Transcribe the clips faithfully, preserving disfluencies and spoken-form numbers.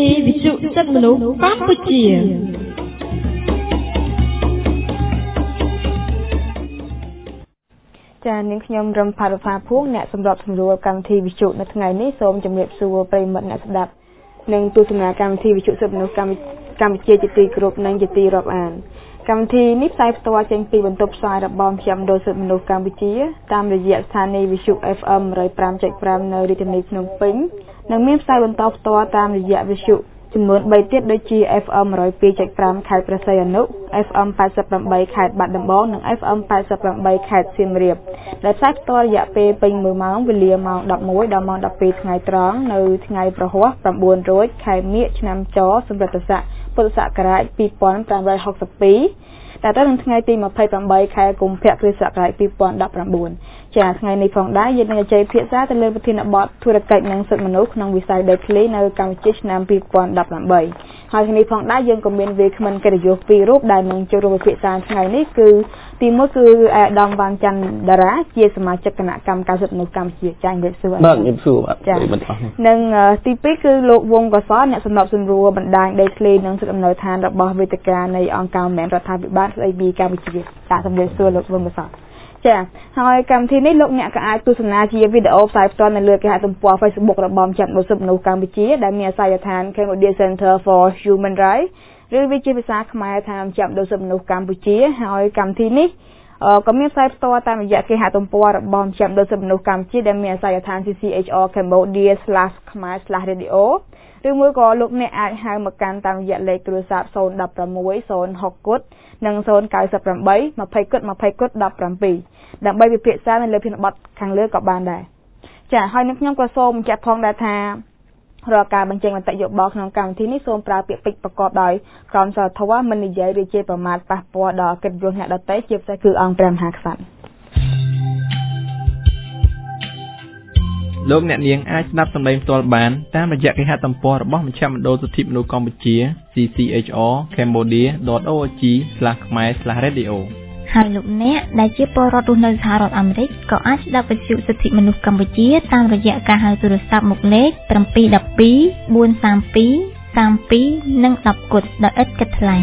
ធីវិទ្យុសិទ្ធិមនុស្សកម្ពុជាចា៎នាងខ្ញុំរំផារផាភួងអ្នកសម្របសម្រួលកម្មវិធីវិទ្យុនៅថ្ងៃនេះសូមជម្រាបសួរប្រិយមិត្តអ្នកស្ដាប់និងទស្សនាកម្មវិធីវិទ្យុសិទ្ធិមនុស្សកម្ពុជាជាទីគោរពនិងជាទីរាប់អានកម្មវិធីនេះផ្សាយផ្ទាល់ចេញពីបន្ទប់ផ្សាយរបស់មជ្ឈមណ្ឌលសិទ្ធិមនុស្សកម្ពុជាតាមរយៈស្ថានីយ៍វិទ្យុ เอฟ เอ็ม one oh five point five នៅរាជធានីភ្នំពេញនិងមានផ្សាយបន្តផ្ទាល់តាមរយៈវិទ្យុចំនួនthreeទៀតដូចជា เอฟ เอ็ม one oh two point five ខេត្តព្រះសីហនុ เอฟ เอ็ม eighty-eightខេត្តបាត់ដំបងនិង เอฟ เอ็ม eighty-eightខេត្តសៀមរាបដែលផ្សាយផ្ទាល់រយៈពេលពេញoneម៉ោងវេលាម៉ោងelevenដល់ម៉ោងtwelveថ្ងៃត្រង់នៅថ្ងៃប្រហ័សnineរោចខែមិញឆ្នាំចសម្រិតស័កពុទ្ធសករាជtwo thousand five hundred sixty-twoតែទៅនឹងថ្ងៃទីtwenty-eightខែកុម្ភៈគ្រិស្តសករាជtwo thousand nineteenចាថ្ងៃនេះផងដែរយើងនឹងជជែកភាសាទៅលើប្រធានបទធុរកិច្ចនិងសិទ្ធិមនុស្សក្នុងវិស័យដីធ្លីនៅកម្ពុជាឆ្នាំtwo thousand eighteenហើយថ្ងៃនេះផងដែរយើងក៏មានវាគ្មិនកិត្តិយសពីររូបដែលនឹងចូលរួមពិភាក្សាថ្ងៃនេះគឺទីមួយគឺអាដាមវ៉ាន់ច័ន្ទតារាជាសមាជិកគណៈកម្មការសិទ្ធិមនុស្សកម្ពុជាចា៎ជំរាបសួរបាទជំរាបសួរបាទនិងទីពីរគឺលោកវងកសលអ្នកសម្របសម្រួលបណ្ដាញដីធ្លីនិងសិទ្ធិអំណោយឋានរបស់វេទិកានៃអង្គការមិនមែនរដ្ឋាភិបាលស្ដីពីកម្ពុជាចា៎ជំរាបសួរលោកវងកសលចាហើយកម្មវិធីនេះលោកអ្នកក៏អាចទស្សនាជាវីដេអូផ្សាយផ្ទាល់នៅលើគេហទំព័រ Facebook របស់មជ្ឈមណ្ឌលសិទ្ធិមនុស្សកម្ពុជាដែលមានអាសយដ្ឋាន Cambodia Center for Human Rights ឬវាជាភាសាខ្មែរថាមជ្ឈមណ្ឌលសិទ្ធិមនុស្សកម្ពុជាហើយកម្មវិធីនេះក៏មានផ្សាយផ្ទាល់តាមរយៈគេហទំព័ររបស់មជ្ឈមណ្ឌលសិទ្ធិមនុស្សកម្ពុជាដែលមានអាសយដ្ឋាន ซี ซี เอช อาร์ cambodia slash khmer slash radio ឬមួយក៏លោកអ្នកអាចហៅមកកាន់តាមរយៈលេខទូរស័ព្ទzero one six zero sixគត់និងzero nine eight twentyគត់twentyគត់seventeenដើម្បីពិភាក្សានៅលើប្រធានបទខាងលើក៏បានដែរចាហើយនឹងខ្ញុំក៏សូមបញ្ជាក់ផងដែរថារាល់ការបញ្ចេញមតិយោបល់ក្នុងកម្មវិធីនេះសូមប្រើពាក្យពេចន៍ប្រកបដោយក្រមសីលធម៌មិននិយាយឬជាប្រមាថប៉ះពាល់ដល់កិត្តិយសអ្នកដទៃជាពិសេសគឺអង្គព្រះមហាក្សត្រលោកអ្នកនាងអាចស្ដាប់សម្លេងផ្ទាល់បានតាមរយៈគេហទំព័ររបស់មជ្ឈមណ្ឌលសិទ្ធិមនុស្សកម្ពុជា ซี ซี เอช อาร์ cambodia dot org slash khmer slash radio ហើយលោកអ្នកដែលជាពលរដ្ឋរស់នៅសហរដ្ឋអាមេរិកក៏អាចស្ដាប់វិទ្យុសិទ្ធិមនុស្សកម្ពុជាតាមរយៈការហៅទូរស័ព្ទមកលេខseven one two four three two thirty-twoនិងtenគត់ដោយឥតគិតថ្លៃ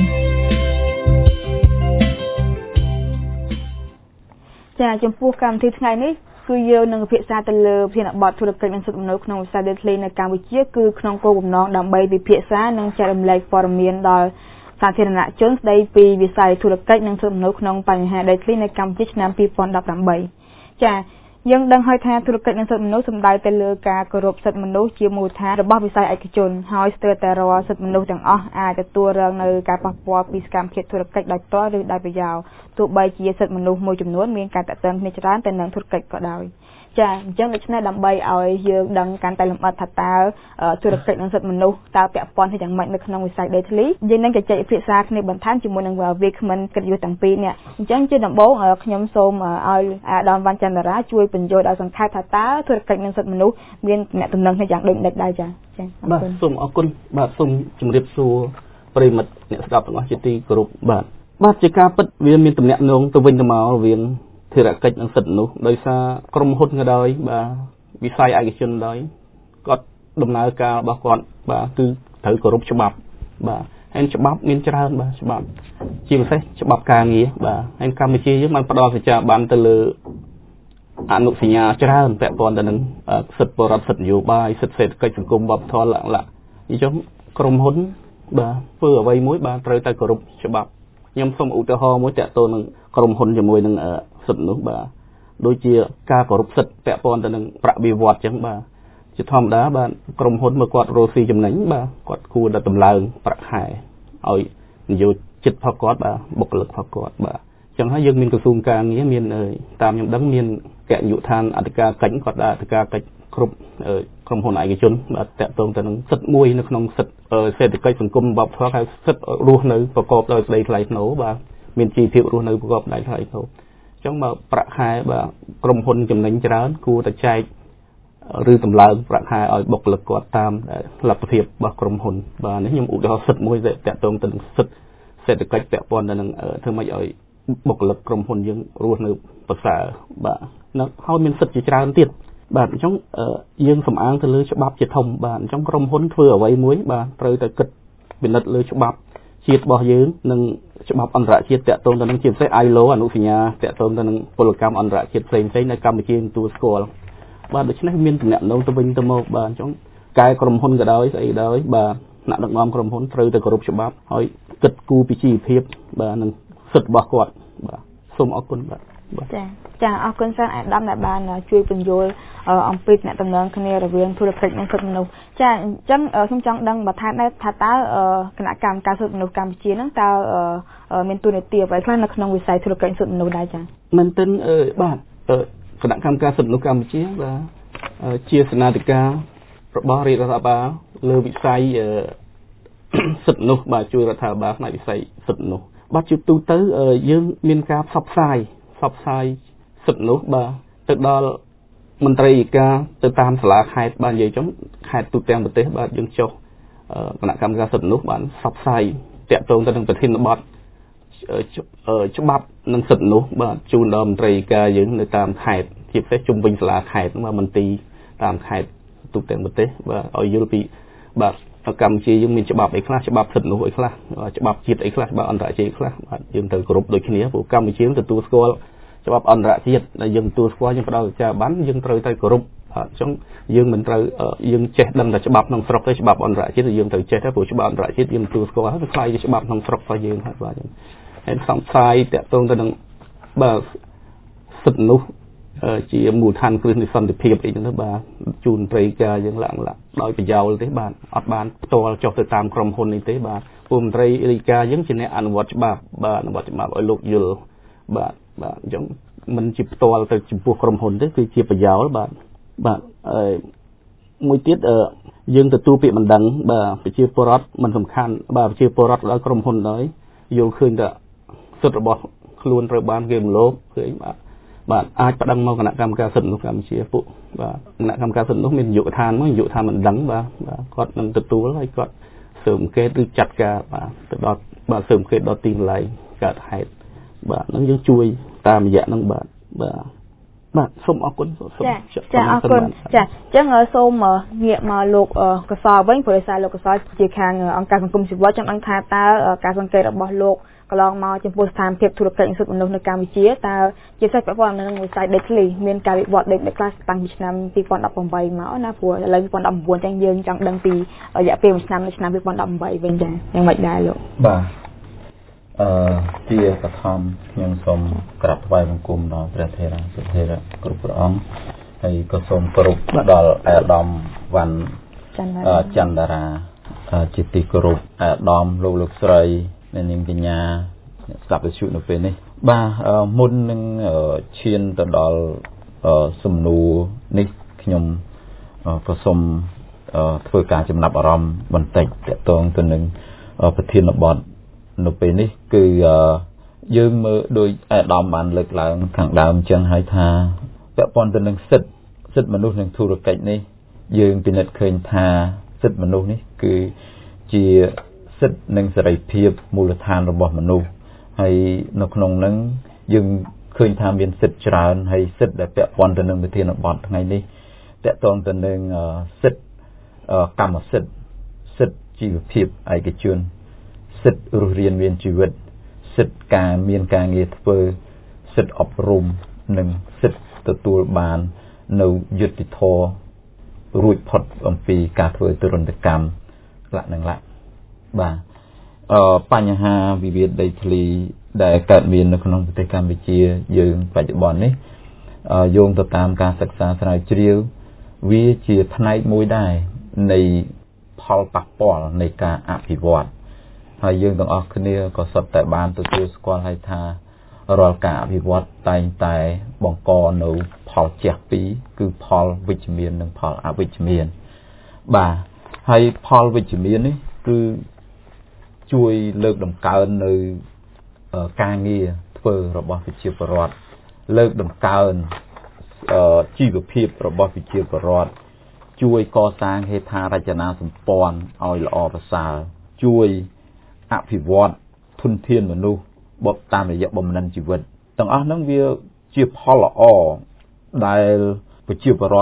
ចាចំពោះកម្មវិធីថ្ងៃនេះគឺយើងនឹងពិភាក្សាទៅលើប្រធានបទធុរកិច្ចនិងសិទ្ធិមនុស្សក្នុងវិស័យដីធ្លីនៅកម្ពុជាគឺក្នុងគោលបំណងដើម្បីពិភាក្សានិងចែករំលែកព័ត៌មានដល់សាធារណជនស្ដីពីវិស័យធុរកិច្ចនិងសិទ្ធិមនុស្សក្នុងបញ្ហាដីធ្លីនៅកម្ពុជាឆ្នាំtwo thousand eighteenចាយើងដឹងហើយថាធុរកិច្ចនិងសិទ្ធិមនុស្សសំដៅទៅលើការគោរពសិទ្ធិមនុស្សជាមូលដ្ឋានរបស់វិស័យឯកជនហើយស្ទើរតែរាល់សិទ្ធិមនុស្សទាំងអស់អាចទទួលរងនៅការប៉ះពាល់ពីសកម្មភាពធុរកិច្ចដោយផ្ទាល់ឬដោយប្រយោលទោះបីជាសិទ្ធិមនុស្សមួយចំនួនមានការតាក់ទងគ្នាច្រើនទៅនឹងធុរកិច្ចក៏ដោយចាអញ្ចឹងដូច្នេះដើម្បីឲ្យយើងដឹងកាន់តែលម្អិតថាតើធុរកិច្ចនិងសិទ្ធិមនុស្សតើពាក់ព័ន្ធទៅយ៉ាងម៉េចនៅក្នុងវិស័យដីធ្លីយើងនឹងជជែកពិភាក្សាគ្នាបន្ថែមជាមួយនឹងវាគ្មិនកិត្តិយសទាំងពីរនេះអញ្ចឹងជាដំបូងខ្ញុំសូមឲ្យអាដាមវ៉ាន់ច័ន្ទតារាជួយបញ្យល់ដល់សង្ខេបថាតើធុរកិច្ចនិងសិទ្ធិមនុស្សមានអ្នកទំនឹងគ្នាយ៉ាងដូចម្តេចដែរចាចាបាទសូមអរគុណបាទសូមជម្រាបសួរប្រិយមិត្តអ្នកស្ដាប់ទាំងអស់ជាទីគោរពបាទបាទជាការពិតវាមានទំនាក់ទំនងទៅវិញទៅមករវាងធុរកិច្ចនិងសិទ្ធិមនុស្សដោយសារក្រុមហ៊ុនក៏ដោយបាទវិស័យឯកជនដោយគាត់ដំណើរការរបស់គាត់បាទគឺត្រូវគោរពច្បាប់បាទហើយច្បាប់មានច្រើនបាទច្បាប់ជាពិសេសច្បាប់ការងារបាទហើយកម្ពុជាយើងបានផ្ដល់សេចក្ដីបានទៅលើអនុសញ្ញាច្រើនពាក់ព័ន្ធទៅនឹងសិទ្ធិបរិបទសិទ្ធិនយោបាយសិទ្ធិសេដ្ឋកិច្ចសង្គមវប្បធម៌លក្ខណៈអញ្ចឹងក្រុមហ៊ុនបាទធ្វើអ្វីមួយបាទត្រូវតែគោរពច្បាប់ខ្ញុំសូមឧទាហរណ៍មួយតើតើនឹងក្រុមហ៊ុនជាមួយនឹងសិទ្ធិនោះបាទដូចជាការគោរពសិទ្ធិពាក់ព័ន្ធទៅនឹងប្រាក់បៀវត្សអញ្ចឹងបាទជាធម្មតាបាទក្រុមហ៊ុនមកគាត់រកស៊ីចំណេញបាទគាត់គួរតែតម្លើងប្រាក់ខែឲ្យនយោជិតផងគាត់បាទបុគ្គលិកផងគាត់បាទអញ្ចឹងហើយយើងមានក្រសួងការងារមានតាមខ្ញុំដឹងមានគណៈយុឋានអធិការកិច្ចគាត់ដែរអធិការកិច្ចគ្រប់ក្រុមហ៊ុនឯកជនបាទតាក់ទងទៅនឹងសិទ្ធិមួយនៅក្នុងសិទ្ធិសេដ្ឋកិច្ចសង្គមវប្បធម៌ហើយសិទ្ធិរស់នៅប្រកបដោយសេចក្តីថ្លៃថ្នូរបាទមានជីវភាពរស់នៅប្រកបដោយថ្លៃថ្នូរអញ្ចឹងមកប្រាក់ខែបាទក្រុមហ៊ុនចំណេញច្រើនគួរតែចែកឬតម្លើងប្រាក់ខែឲ្យបុគ្គលិកគាត់តាមលទ្ធភាពរបស់ក្រុមហ៊ុនបាទនេះខ្ញុំឧទាហរណ៍សិទ្ធិមួយដែលតាក់ទងទៅនឹងសិទ្ធិសេដ្ឋកិច្ចពាក់ព័ន្ធទៅនឹងធ្វើម៉េចឲ្យបុគ្គលិកក្រុមហ៊ុនយើងរស់នៅប្រសើរបាទហើយមានសិទ្ធិជាច្រើនទៀតបាទអញ្ចឹងយើងសំអាងទៅលើច្បាប់ជាធំបាទអញ្ចឹងក្រុមហ៊ុនធ្វើអ្វីមួយបាទត្រូវតែគិតពិនិត្យលើច្បាប់ជាតិរបស់យើងនិងច្បាប់អន្តរជាតិតាក់ទងទៅនឹងជាពិសេស ไอ แอล โอ អនុសញ្ញាតាក់ទងទៅនឹងពលកម្មអន្តរជាតិផ្សេងៗនៅកម្ពុជាទទួលស្គាល់បាទដូច្នេះមានតំណែងទៅវិញទៅមកបាទអញ្ចឹងកែក្រុមហ៊ុនក៏ដោយស្អីក៏ដោយបាទអ្នកដឹកនាំក្រុមហ៊ុនត្រូវតែគោរពច្បាប់ហើយគិតគូរពីជីវភាពបាទនិងសិទ្ធិរបស់គាត់បាទសូមអរគុណបាទចាចាអរគុណច្រើនអាដាមដែលបានជួយពន្យល់អំពីអ្នកតំណែងគ្នារវាងធុរកិច្ចនិងសិទ្ធិមនុស្សចាអញ្ចឹងខ្ញុំចង់ដឹងបន្ថែមដែរថាតើគណៈកម្មការសិទ្ធិមនុស្សកម្ពុជាហ្នឹងតើមានតួនាទីអ្វីខ្លះនៅក្នុងវិស័យធុរកិច្ចសិទ្ធិមនុស្សដែរចាមែនទែនបាទគណៈកម្មការសិទ្ធិមនុស្សកម្ពុជាបាទជាសេនាធិការរបស់រាជរដ្ឋាភិបាលលើវិស័យសិទ្ធិមនុស្សបាទជួយរដ្ឋាភិបាលផ្នែកវិស័យសិទ្ធិមនុស្សបាទជាទូទៅយើងមានការផ្សព្វផ្សាយផ្សព្វផ្សាយសិទ្ធិមនុស្សបាទទៅដល់មន្ត្រីរាជការទៅតាមសាលាខេត្តបាទនិយាយចឹងខេត្តទូទាំងប្រទេសបាទយើងចុះគណៈកម្មការសិទ្ធិមនុស្សបានផ្សព្វផ្សាយតាក់ទងទៅនឹងប្រធានបទច្បាប់និងសិទ្ធិមនុស្សបាទជូនដល់មន្ត្រីរាជការយើងនៅតាមខេត្តជាពិសេសជុំវិញសាលាខេត្តបាទមន្ទីរតាមខេត្តទូទាំងប្រទេសបាទឲ្យយល់ពីបាទកម្ពុជាយើងមានច្បាប់អីខ្លះច្បាប់សិទ្ធិមនុស្សអីខ្លះច្បាប់ជាតិអីខ្លះច្បាប់អន្តរជាតិខ្លះបាទយើងត្រូវគោរពដូចគ្នាព្រោះកម្ពុជាទទួលស្គាល់ច្បាប់អន្តរជាតិដែលយើងទទួលស្គាល់យើងផ្ដល់វិចារបានយើងត្រូវតែគោរពបាទអញ្ចឹងយើងមិនត្រូវយើងចេះដឹងតែច្បាប់ក្នុងស្រុកទេច្បាប់អន្តរជាតិយើងត្រូវចេះដែរព្រោះច្បាប់អន្តរជាតិយើងទទួលស្គាល់ហើយវាខ្លាយជាច្បាប់ក្នុងស្រុករបស់យើងហើយបាទហើយសំផ្សាយតាក់ទងទៅនឹងបាទសិទ្ធិមនុស្សជាមូលដ្ឋានគ្រឹះនៃសន្តិភាពអីចឹងទៅបាទជូនត្រីការយើងឡើងឡើងដោយប្រយោលទេបាទអត់បានផ្ទាល់ចុះទៅតាមក្រុមហ៊ុននេះទេបាទពលមន្ត្រីរាជការយើងជាអ្នកអនុវត្តច្បាប់បាទអនុវត្តច្បាប់ឲ្យលោកយល់បាទបាទអញ្ចឹងមិនជាផ្ទាល់ទៅចំពោះក្រុមហ៊ុនទេគឺជាប្រយោលបាទបាទអឺមួយទៀតយើងទទួលពាក្យបណ្ដឹងបាទប្រជាពលរដ្ឋមិនសំខាន់បាទប្រជាពលរដ្ឋដល់ក្រុមហ៊ុនដែរយល់ឃើញថាសិទ្ធិរបស់ខ្លួនត្រូវបានគេរំលោភឃើញបាទបាទអាចប្តឹងមកគណៈកម្មការសិទ្ធិមនុស្សកម្ពុជាពួកបាទគណៈកម្មការសិទ្ធិមនុស្សមាននាយកដ្ឋានមកនាយកដ្ឋានមិនដឹងបាទបាទគាត់នឹងទទួលហើយគាត់ស៊ើបអង្កេតឬចាត់ការបាទទៅដល់បាទស៊ើបអង្កេតដល់ទីកន្លែងកើតហេតុបាទនឹងយើងជួយតាមរយៈនឹងបាទបាទបាទសូមអរគុណសូមចាអរគុណចាអញ្ចឹងសូមងាកមកលោកកសលវិញព្រោះដោយសារលោកកសលជាខាងអង្គការសង្គមស៊ីវិលចង់ដឹងថាតើការសង្កេតរបស់លោកកន្លងមកចំពោះស្ថានភាពធុរកិច្ចសិទ្ធិមនុស្សនៅកម្ពុជាតើជាពិសេសពាក់ព័ន្ធនឹងវិស័យដីធ្លីមានការវិវត្តដីខ្លះតាំងពីឆ្នាំពីរពាន់ដប់ប្រាំបីមកណាព្រោះឥឡូវពីរពាន់ដប់ប្រាំបួនចឹងយើងចង់ដឹងពីរយៈពេលមួយឆ្នាំនៅឆ្នាំពីរពាន់ដប់ប្រាំបីវិញចាយ៉ាងម៉េចដែរលោកបាទអឺជាបឋមខ្ញុំសូមក្រាបថ្វាយបង្គំដល់ព្រះថេរាសុថេរៈគ្រប់ព្រះអង្គហើយក៏សូមគោរពដល់អាដាមវ៉ាន់ចន្ទរាជាទីគោរពអាដាមលោកលោកស្រីអ្នកនាងកញ្ញាស្ដាប់វិទ្យុនៅពេលនេះបាទមុននឹងឈានទៅដល់សំណួរនេះខ្ញុំក៏សូមធ្វើការចំណាប់អារម្មណ៍បន្តិចទាក់ទងទៅនឹងប្រធានបទនៅពេលនេះគឺយើងមើលដោយអាដាមបានលើកឡើងខាងដើមចឹងហើយថាពាក់ព័ន្ធទៅនឹងសិទ្ធិសិទ្ធិមនុស្សនិងធុរកិច្ចនេះយើងពិនិត្យឃើញថាសិទ្ធិមនុស្សនេះគឺជាសិទ្ធិនិងសេរីភាពមូលដ្ឋានរបស់មនុស្សហើយនៅក្នុងហ្នឹងយើងឃើញថាមានសិទ្ធិច្រើនហើយសិទ្ធិដែលពាក់ព័ន្ធទៅនឹងវិធានបទថ្ងៃនេះពាក់ព័ន្ធទៅនឹងសិទ្ធិកម្មសិទ្ធិសិទ្ធិជីវភាពឯកជនសិទ្ធិរស់រានមានជីវិតសិទ្ធិការមានការងារធ្វើសិទ្ធិអប់រំនិងសិទ្ធិទទួលបាននៅយុត្តិធម៌រួចផុតអំពីការធ្វើទរណកម្មលក្ខណៈបាទអឺបញ្ហាវិវាទដីធ្លីដែលកើតមាននៅក្នុងប្រទេសកម្ពុជាយើងបច្ចុប្បន្ននេះយោងទៅតាមការសិក្សាស្រាវជ្រាវវាជាផ្នែកមួយដែរនៃផលប៉ះពាល់នៃការអភិវឌ្ឍហើយយើងទាំងអស់គ្នាក៏សុទ្ធតែបានទទួលស្គាល់ហើយថារាល់ការអភិវឌ្ឍតែងតែបង្កនៅផលជះពីរគឺផលវិជ្ជមាននិងផលអវិជ្ជមានបាទហើយផលវិជ្ជមាននេះគឺជួយលើកតម្កើងនៅការងារធ្វើរបស់ប្រជាពលរដ្ឋលើកតម្កើងជីវភាពរបស់ប្រជាពលរដ្ឋជួយកសាងហេដ្ឋារចនាសម្ព័ន្ធឲ្យល្អប្រសើរជួយអភិវឌ្ឍធនធានមនុស្សបបតាមរយៈបំណិនជីវិតទាំងអស់ហ្នឹងវាជាផលល្អដែលប្រជាពលរដ្ឋ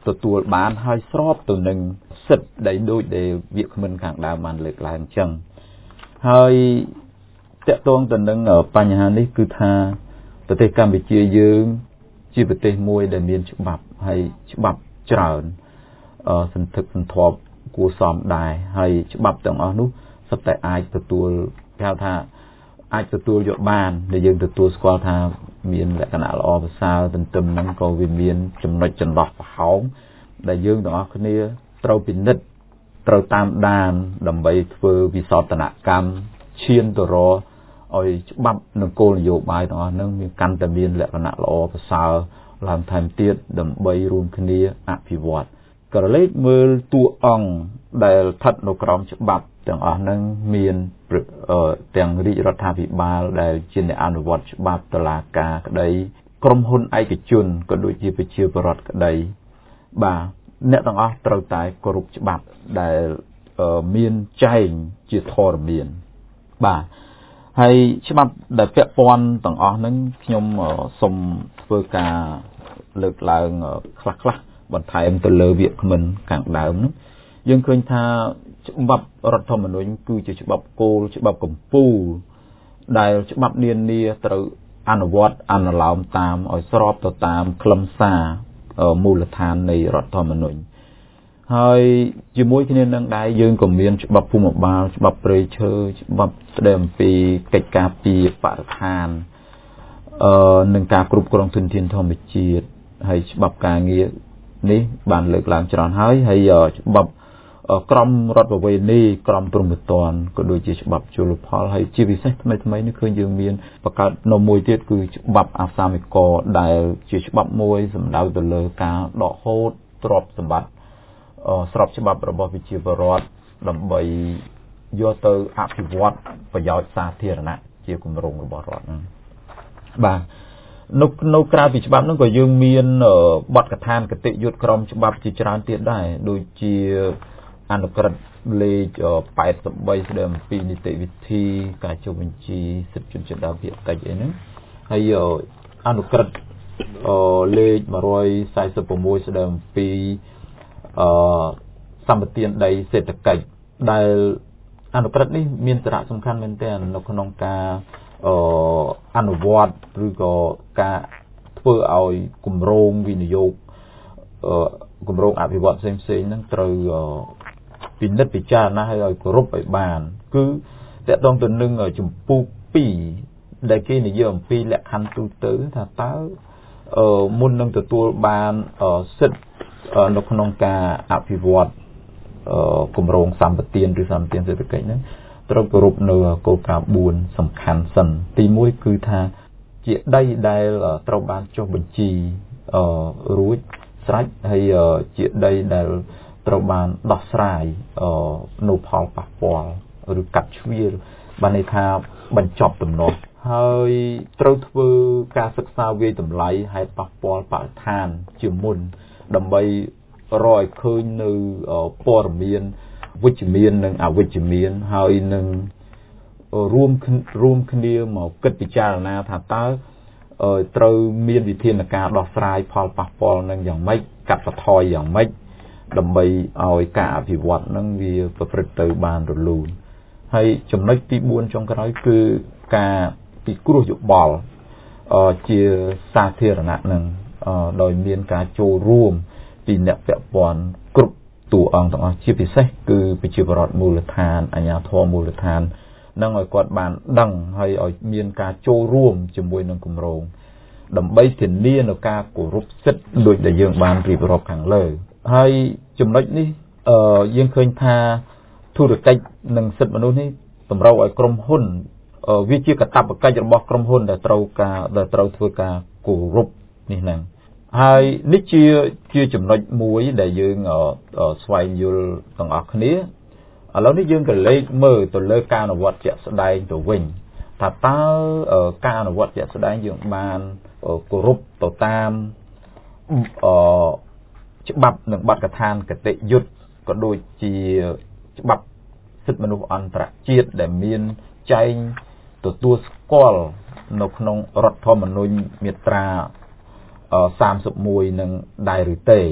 ទទួលបានហើយស្របទៅនឹងសិទ្ធិដែលដូចដែលវាគ្មិនខាងដើមបានលើកឡើងអញ្ចឹងហើយតកតងទៅនឹងបញ្ហានេះគឺថាប្រទេសកម្ពុជាយើងជាប្រទេសមួយដែលមានច្បាប់ហើយច្បាប់ច្រើនសន្ធឹកសន្ធាប់គួរសមដែរហើយច្បាប់ទាំងអស់នោះសុទ្ធតែអាចទទួលគេហៅថាអាចទទួលយកបានដែលយើងទទួលស្គាល់ថាមានលក្ខណៈល្អប្រសើរទន្ទឹមនឹងក៏វាមានចំណុចចន្លោះប្រហោងដែលយើងទាំងអស់គ្នាត្រូវពិនិត្យត្រូវតាមដានដើម្បីធ្វើវិសោធនកម្មឈានទៅរកឲ្យច្បាប់និងគោលនយោបាយទាំងអស់ហ្នឹងមានកាន់តែមានលក្ខណៈល្អប្រសើរឡើងថែមទៀតដើម្បីរួមគ្នាអភិវឌ្ឍក្រឡេកមើលតួអង្គដែលស្ថិតនៅក្រោមច្បាប់ទាំងអស់ហ្នឹងមានទាំងរាជរដ្ឋាភិបាលដែលជាអ្នកអនុវត្តច្បាប់តុលាការក្តីក្រុមហ៊ុនឯកជនក៏ដូចជាប្រជាពលរដ្ឋក្តីបាទអ្នកទាំងអស់ត្រូវតែគោរពច្បាប់ដែលមានចែងជាធរមានបាទហើយច្បាប់ដែលពាក់ព័ន្ធទាំងអស់ហ្នឹងខ្ញុំសូមធ្វើការលើកឡើងខ្លះៗបន្ថែមទៅលើវាគ្មិនខាងដើមហ្នឹងយើងឃើញថាច្បាប់រដ្ឋធម្មនុញ្ញគឺជាច្បាប់គោលច្បាប់កម្ពុជាដែលច្បាប់នានាត្រូវអនុវត្តអនុលោមតាមឲ្យស្របទៅតាមខ្លឹមសារមូលដ្ឋាននៃរដ្ឋធម្មនុញ្ញហើយជាមួយគ្នានឹងដែរយើងក៏មានច្បាប់ភូមិបាលច្បាប់ព្រៃឈើច្បាប់ស្តីអំពីកិច្ចការពារបរិស្ថានអឺនិងការគ្រប់គ្រងធនធានធម្មជាតិហើយច្បាប់ការងារនេះបានលើកឡើងច្រើនហើយហើយច្បាប់ក្រមរដ្ឋប្រវេណីក្រមព្រហ្មទណ្ឌក៏ដូចជាច្បាប់ជលផលហើយជាពិសេសថ្មីថ្មីនេះឃើញយើងមានបង្កើតនៅមួយទៀតគឺច្បាប់អសាមិកដែលជាច្បាប់មួយសម្ដៅទៅលើការដកហូតទ្រព្យសម្បត្តិស្របច្បាប់របស់វិជាបរដ្ឋដើម្បីយកទៅអភិវឌ្ឍប្រយោជន៍សាធារណៈជាគម្រោងរបស់រដ្ឋហ្នឹងបាទនៅនៅក្រៅពីច្បាប់ហ្នឹងក៏យើងមានបទកថាគតិយុត្តក្រមច្បាប់ជាច្រើនទៀតដែរដូចជាអនុក្រឹត្យលេខแปดสิบสามស្តីអំពីនីតិវិធីការចុះបញ្ជីសិទ្ធិជនជាតិដើមភាគតិចអីហ្នឹងហើយអនុក្រឹត្យលេខmột trăm bốn mươi sáuស្តីអំពីអឺសម្បទានដីសេដ្ឋកិច្ចដែលអនុក្រឹត្យនេះមានសារៈសំខាន់មែនទែននៅក្នុងការអឺអនុវត្តឬក៏ការធ្វើឲ្យគម្រោងវិនិយោគអឺគម្រោងអភិវឌ្ឍផ្សេងផ្សេងហ្នឹងត្រូវពិនិត្យពិចារណាឲ្យគោរពឲ្យបានគឺតកតងទៅនឹងចម្ពោះពីរដែលគេនិយាយអំពីលក្ខខណ្ឌទូទៅថាតើអឺមុននឹងទទួលបានសិទ្ធិនៅក្នុងការអភិវឌ្ឍគម្រោងសម្បទានឬសម្បទានសេដ្ឋកិច្ចហ្នឹងត្រូវគោរពនៅគោលការណ៍បួនសំខាន់សិនទីមួយគឺថាជាដីដែលត្រូវបានចុះបញ្ជីអឺរួចស្រេចហើយជាដីដែលត្រូវបានដោះស្រាយអឺនៅផលប៉ះពាល់ឬកាត់ជ្រៀលបានន័យថាបញ្ចប់ទំនាស់ហើយត្រូវធ្វើការសិក្សាវាយតម្លៃហេតុប៉ះពាល់បរិស្ថានជាមុនដើម្បីរកឲ្យឃើញនៅព័ត៌មានវិជ្ជមាននិងអវិជ្ជមានហើយនឹងរួមរួមគ្នាមកគិតពិចារណាថាតើត្រូវមានវិធានការដោះស្រាយផលប៉ះពាល់នឹងយ៉ាងម៉េចកាត់បន្ថយយ៉ាងម៉េចដើម្បីឲ្យការអភិវឌ្ឍនឹងវាប្រព្រឹត្តទៅបានរលូនហើយចំណុចទីបួនចុងក្រោយគឺការពិគ្រោះយោបល់ជាសាធារណៈនឹងដោយមានការចូលរួមពីអ្នកពាក់ព័ន្ធគ្រប់តួអង្គទាំងអស់ជាពិសេសគឺប្រជាពលរដ្ឋមូលដ្ឋានអាជ្ញាធរមូលដ្ឋាននឹងឲ្យគាត់បានដឹងហើយឲ្យមានការចូលរួមជាមួយនឹងគម្រោងដើម្បីធានានៅការគោរពសិទ្ធិដូចដែលយើងបានរៀបរាប់ខាងលើហើយចំណុចនេះអឺយើងឃើញថាធុរកិច្ចនិងសិទ្ធិមនុស្សនេះតម្រូវឲ្យក្រុមហ៊ុនវាជាកាតព្វកិច្ចរបស់ក្រុមហ៊ុនដែលត្រូវការដែលត្រូវធ្វើការគោរពនេះហ្នឹងហើយនេះជាជាចំណុចមួយដែលយើងស្វែងយល់ទាំងអស់គ្នាឥឡូវនេះយើងក៏លេខមើលទៅលើការអនុវត្តជាក់ស្ដែងទៅវិញថាតើការអនុវត្តជាក់ស្ដែងយើងបានគោរពទៅតាមអឺច្បាប់និងបទកថាគតិយុត្តក៏ដូចជាច្បាប់សិទ្ធិមនុស្សអន្តរជាតិដែលមានចែងទទួលស្គាល់នៅក្នុងរដ្ឋធម្មនុញ្ញមាត្រាសាមសិបមួយនឹងដែរឬទេ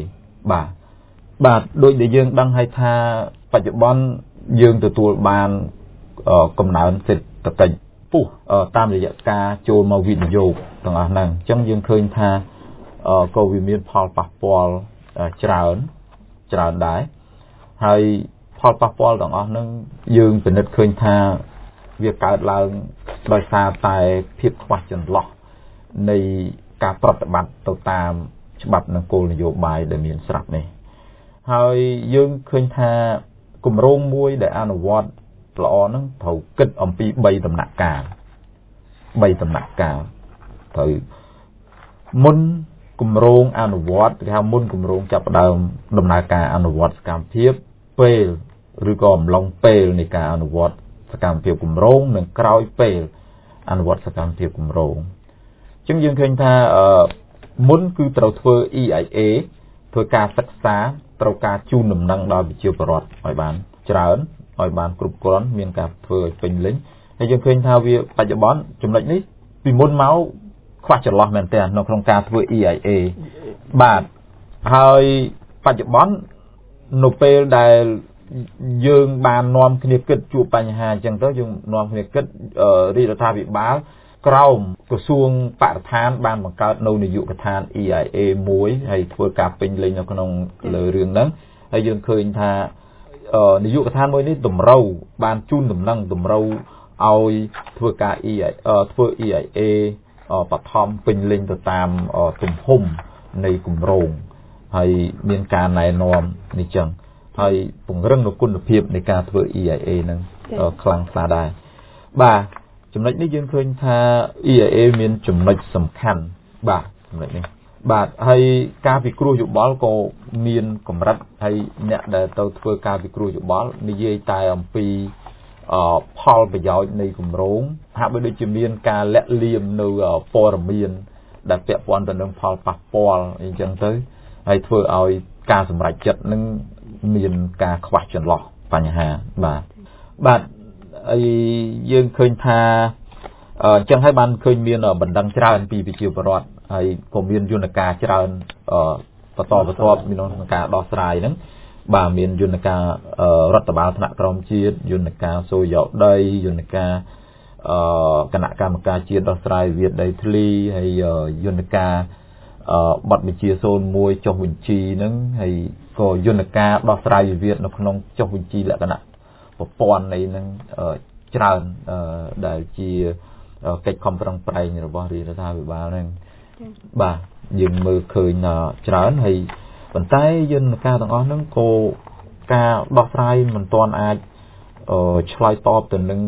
បាទបាទដូចដែលយើងដឹងហើយថាបច្ចុប្បន្នយើងទទួលបានកំណើនសេដ្ឋកិច្ចពុះតាមរយៈការចូលមកវិនិយោគទាំងអស់ហ្នឹងអញ្ចឹងយើងឃើញថាក៏វាមានផលប៉ះពាល់ច្រើនច្រើនដែរហើយផលប៉ះពាល់ទាំងអស់ហ្នឹងយើងពិនិត្យឃើញថាវាកើតឡើងដោយសារតែភាពខ្វះចន្លោះនៃការប្រតិបត្តិទៅតាមច្បាប់និងគោលនយោបាយដែលមានស្រាប់នេះហើយយើងឃើញថាគម្រោងមួយដែលអនុវត្តល្អហ្នឹងត្រូវគិតអំពីបីដំណាក់កាលបីដំណាក់កាលត្រូវមុនគម្រោងអនុវត្តគេហៅមុនគម្រោងចាប់ផ្ដើមដំណើរការអនុវត្តសកម្មភាពពេលឬក៏អំឡុងពេលនៃការអនុវត្តសកម្មភាពគម្រោងនិងក្រោយពេលអនុវត្តសកម្មភាពគម្រោងអញ្ចឹងយើងឃើញថាមុនគឺត្រូវធ្វើ E I A ធ្វើការសិក្សាត្រូវការជូនដំណឹងដល់ប្រជាពលរដ្ឋឲ្យបានច្រើនឲ្យបានគ្រប់គ្រាន់មានការធ្វើឲ្យពេញលេញហើយយើងឃើញថាវាបច្ចុប្បន្នចំណុចនេះពីមុនមកខ្វះចន្លោះមែនទែននៅក្នុងការធ្វើ E I A បាទហើយបច្ចុប្បន្ននៅពេលដែលយើងបាននាំគ្នាគិតជួបបញ្ហាអញ្ចឹងទៅយើងនាំគ្នាគិតរាជរដ្ឋាភិបាលក្រោមក្រសួងបរិស្ថានបានបង្កើតនៅនាយកដ្ឋាន E I A មួយហើយធ្វើការពេញលេញនៅក្នុងលើរឿងហ្នឹងហើយយើងឃើញថានាយកដ្ឋានមួយនេះតម្រូវបានជូនដំណឹងតម្រូវឲ្យធ្វើការ E I A ធ្វើ E I A បឋមពេញលេញទៅតាមទំហំនៃគម្រោងហើយមានការណែនាំនេះចឹងហើយពង្រឹងនូវគុណភាពនៃការធ្វើ E I A ហ្នឹងខ្លាំងខ្លាដែរបាទចំណុចនេះយើងឃើញថា E I A មានចំណុចសំខាន់បាទចំណុចនេះបាទហើយការពិគ្រោះយោបល់ក៏មានកម្រិតហើយអ្នកដែលទៅធ្វើការពិគ្រោះយោបល់និយាយតែអំពីផលប្រយោជន៍នៃគម្រោងហាក់បីដូចជាមានការលាក់លៀមនៅព័ត៌មានដែលពាក់ព័ន្ធទៅនឹងផលប៉ះពាល់អីចឹងទៅហើយធ្វើឲ្យការសម្រេចចិត្តនឹងមានការខ្វះចន្លោះបញ្ហាបាទបាទហើយយើងឃើញថាអញ្ចឹងហើយបានឃើញមានបណ្ដឹងច្រើនពីប្រជាពលរដ្ឋហើយក៏មានយន្តការច្រើនបន្តបន្ទាប់មានក្នុងការដោះស្រាយហ្នឹងបាទមានយន្តការរដ្ឋបាលថ្នាក់ក្រោមជាតិយន្តការសូយោដីយន្តការគណៈកម្មការជាតិដោះស្រាយវិវាទដីធ្លីហើយយន្តការប័ណ្ណបញ្ជាសូន្យមួយចុះបញ្ជីហ្នឹងហើយក៏យន្តការដោះស្រាយវិវាទនៅក្នុងចុះបញ្ជីលក្ខណៈប្រព័ន្ធនៃហ្នឹងច្រើនដែលជាកិច្ចខំប្រឹងប្រែងរបស់រាជរដ្ឋាភិបាលហ្នឹងបាទយើងមើលឃើញច្រើនហើយប៉ុន្តែយន្តការទាំងអស់ហ្នឹងក៏ការដោះស្រាយមិនទាន់អាចឆ្លើយតបទៅនឹង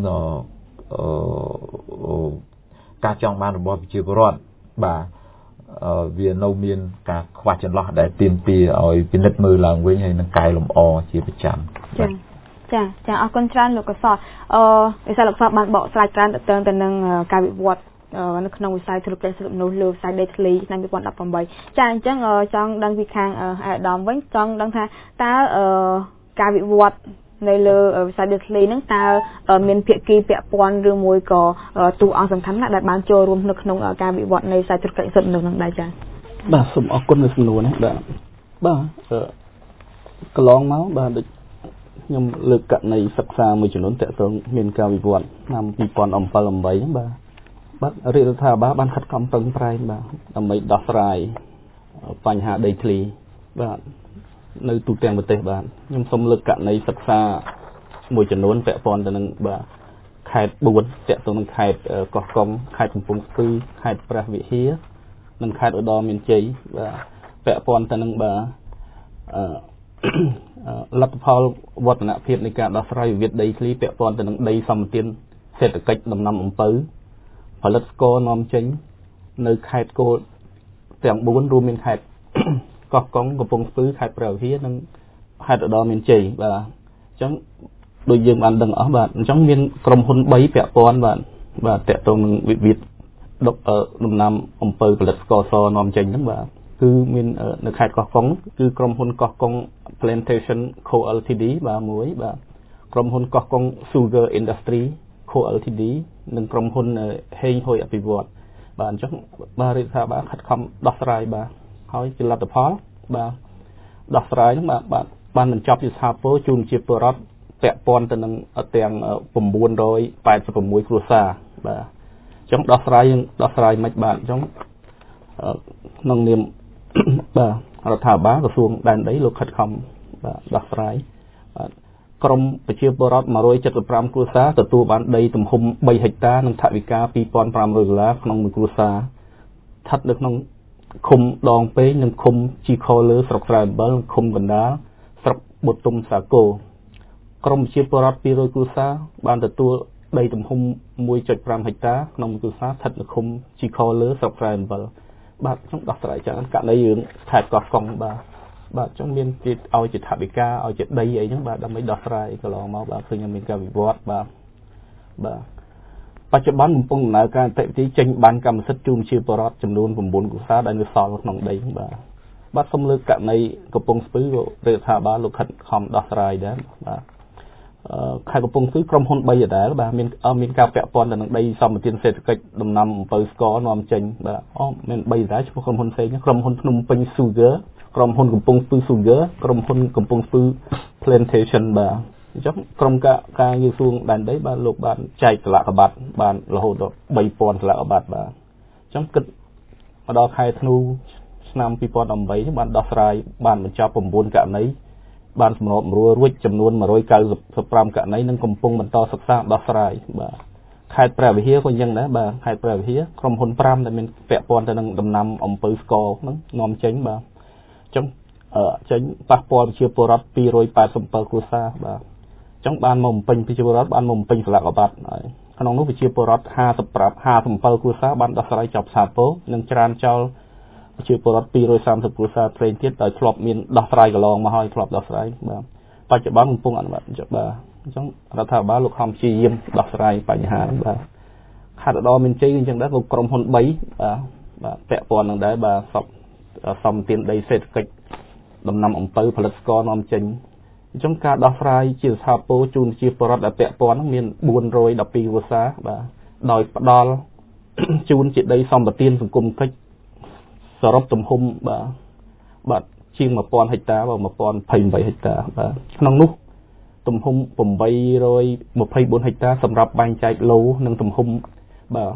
ការចង់បានរបស់ប្រជាពលរដ្ឋបាទវានៅមានការខ្វះចន្លោះដែលទាមទារឲ្យពិនិត្យមើលឡើងវិញហើយនឹងកែលម្អជាប្រចាំចា៎ចាចាអរគុណច្រើនលោកកសលអឺវិស័យលោកកសលបានបកស្រាយច្រើនទៅទៅនឹងការវិវត្តនៅក្នុងវិស័យធុរកិច្ចសិទ្ធិមនុស្សលើវិស័យដីធ្លីឆ្នាំtwo thousand eighteenចាអញ្ចឹងចង់ដឹងពីខាងអាដាមវិញចង់ដឹងថាតើការវិវត្តនៅលើវិស័យដីធ្លីហ្នឹងតើមានភាគីពាក់ព័ន្ធឬមួយក៏តួអង្គសំខាន់ណាស់ដែលបានចូលរួមនៅក្នុងការវិវត្តនៃវិស័យធុរកិច្ចសិទ្ធិមនុស្សហ្នឹងដែរចាបាទសូមអរគុណនៅសំណួរនេះបាទបាទកន្លងមកបាទដូចខ្ញុំលើកករណីសិក្សាមួយចំនួនតើតើមានការវិវត្តឆ្នាំtwo thousand seven ហ្នឹងបាទបាទរាជរដ្ឋាភិបាលបានខិតខំប្រឹងប្រែងបាទដើម្បីដោះស្រាយបញ្ហាដីធ្លីបាទនៅទូទាំងប្រទេសបាទខ្ញុំសូមលើកករណីសិក្សាមួយចំនួនពាក់ព័ន្ធទៅនឹងបាទខេត្តfourពាក់ទៅនឹងខេត្តកោះកុងខេត្តកំពង់ស្ពឺខេត្តព្រះវិហារនិងខេត្តឧត្តរមានជ័យបាទពាក់ព័ន្ធទៅនឹងបាទអឺលទ្ធផលវឌ្ឍនភាពនៃការដោះស្រាយវិវាទដីធ្លីពាក់ព័ន្ធទៅនឹងដីសម្បត្តិសេដ្ឋកិច្ចដំណាំអំពៅផលិតស្ករនាំចេញនៅខេត្តគោលទាំងfourរួមមានខេត្តកោះកុងកំពង់ស្ពឺខេត្តព្រះវិហារនិងខេត្តឧត្តរមានជ័យបាទអញ្ចឹងដូចយើងបានដឹងអស់បាទអញ្ចឹងមានក្រុមហ៊ុនthreeពាក់ព័ន្ធបាទបាទតកតងនឹងវិវាទដំណាំអំពៅផលិតស្ករសនាំចេញហ្នឹងបាទគឺមាននៅខេត្តកោះកុងគឺក្រុមហ៊ុនកោះកុង Plantation Co Ltd បាទមួយបាទក្រុមហ៊ុនកោះកុង Sugar Industry Co Ltd និងក្រុមហ៊ុនហេងហុយអភិវឌ្ឍបាទអញ្ចឹងបាទរាជរដ្ឋាភិបាលខិតខំដោះស្រាយបាទហើយជាលទ្ធផលបាទដោះស្រាយហ្នឹងបាទបាទបានបញ្ចប់យុទ្ធសាស្ត្រពោជូនជាពលរដ្ឋពាក់ព័ន្ធទៅនឹងទាំងnine eighty-sixគ្រួសារបាទអញ្ចឹងដោះស្រាយយើងដោះស្រាយមិនបាទអញ្ចឹងក្នុងនាមបាទរដ្ឋាភិបាលក្រសួងដែនដីលោកខិតខំបាទដោះស្រាយបាទក្រមប្រជាពលរដ្ឋone hundred seventy-fiveគ្រួសារទទួលបានដីទំហំthreeហិកតានិងថវិកាtwo thousand five hundredដុល្លារក្នុងមួយគ្រួសារស្ថិតនៅក្នុងឃុំដងពេញនិងឃុំជីខលើស្រុកស្រែអំបិលឃុំកណ្ដាលស្រុកបុទុមសាគរក្រមប្រជាពលរដ្ឋtwo hundredគ្រួសារបានទទួលដីទំហំone point fiveហិកតាក្នុងមួយគ្រួសារស្ថិតនៅឃុំជីខលើស្រុកស្រែអំបិលបាទខ្ញុំដោះស្រាយចឹងករណីរឿងខេត្តកោះកុងបាទបាទចឹងមានគេឲ្យជាថវិកាឲ្យជាដីអីហ្នឹងបាទដើម្បីដោះស្រាយកន្លងមកបាទឃើញមានការវិវត្តបាទបាទបច្ចុប្បន្នកំពុងដំណើរការអតិថិចេញបានកម្មសិទ្ធិជូនជាពលរដ្ឋចំនួនnineគ្រួសារដែលនៅសល់ក្នុងដីហ្នឹងបាទបាទសូមលើកករណីកំពង់ស្ពឺរដ្ឋាភិបាលលោកខិតខំដោះស្រាយដែរបាទអឺខេត្តកំពង់ស្ពឺក្រុមហ៊ុន3ដដែលបាទមានមានការពាក់ព័ន្ធទៅនឹងដីសម្បត្តិសេដ្ឋកិច្ចដំណាំអំពៅស្ករនាំចេញបាទអូមាន3ដដែលឈ្មោះក្រុមហ៊ុនផ្សេងក្រុមហ៊ុនភ្នំពេញ Sugar ក្រុមហ៊ុនកំពង់ស្ពឺ Sugar ក្រុមហ៊ុនកំពង់ស្ពឺ Plantation បាទអញ្ចឹងក្រុមការការងារសួងដែនដីបាទលោកបានចែកស្លាកប័ណ្ណបានរហូតដល់three thousandស្លាកប័ណ្ណបាទអញ្ចឹងគិតមកដល់ខែធ្នូឆ្នាំtwo thousand eightនេះបានដោះស្រាយបានបញ្ចប់nineករណីបានសម្របសម្រួលរួចចំនួនone hundred ninety-fiveករណីនិងកំពុងបន្តសិក្សាដោះស្រាយបាទខេត្តព្រះវិហារក៏អញ្ចឹងដែរបាទខេត្តព្រះវិហារក្រុមហ៊ុនfiveដែលមានពាក់ព័ន្ធទៅនឹងដំណាំអំពៅស្ករហ្នឹងនាំចេញបាទអញ្ចឹងអឺចេញប៉ះពាល់ប្រជាពលរដ្ឋtwo hundred eighty-sevenគ្រួសារបាទអញ្ចឹងបានមកបំពេញប្រជាពលរដ្ឋបានមកបំពេញស្លាកប័ណ្ណហើយក្នុងនោះប្រជាពលរដ្ឋfifty-sevenគ្រួសារបានដោះស្រាយចប់សាពោនិងច្រានចោលប្រជាពលរដ្ឋtwo hundred thirtyគ្រួសារផ្សេងទៀតដោយធ្លាប់មានដោះស្រាយកន្លងមកហើយធ្លាប់ដោះស្រាយបាទបច្ចុប្បន្នកំពុងអនុវត្តបាទអញ្ចឹងរដ្ឋាភិបាលលោកខំព្យាយាមដោះស្រាយបញ្ហាបាទខាត់ដរមានជ័យអញ្ចឹងដែរក្រុមហ៊ុនthreeបាទបាទពាក់ព័ន្ធនឹងដែរបាទសពសំទានដីសេដ្ឋកិច្ចដំណាំអំពៅផលិតស្ករនាំចេញអញ្ចឹងការដោះស្រាយជាស្ថាពរជូនជាពលរដ្ឋដែលពាក់ព័ន្ធហ្នឹងមានfour hundred twelveគ្រួសារបាទដោយផ្ដល់ជូនជាដីសម្បត្តិសង្គមកិច្ចសរុបទំហំបាទបាទជាងone thousandហិកតាបាទone thousand twenty-eightហិកតាបាទក្នុងនោះទំហំeight hundred twenty-fourហិកតាសម្រាប់បែងចែកឡូនិងទំហំបាទ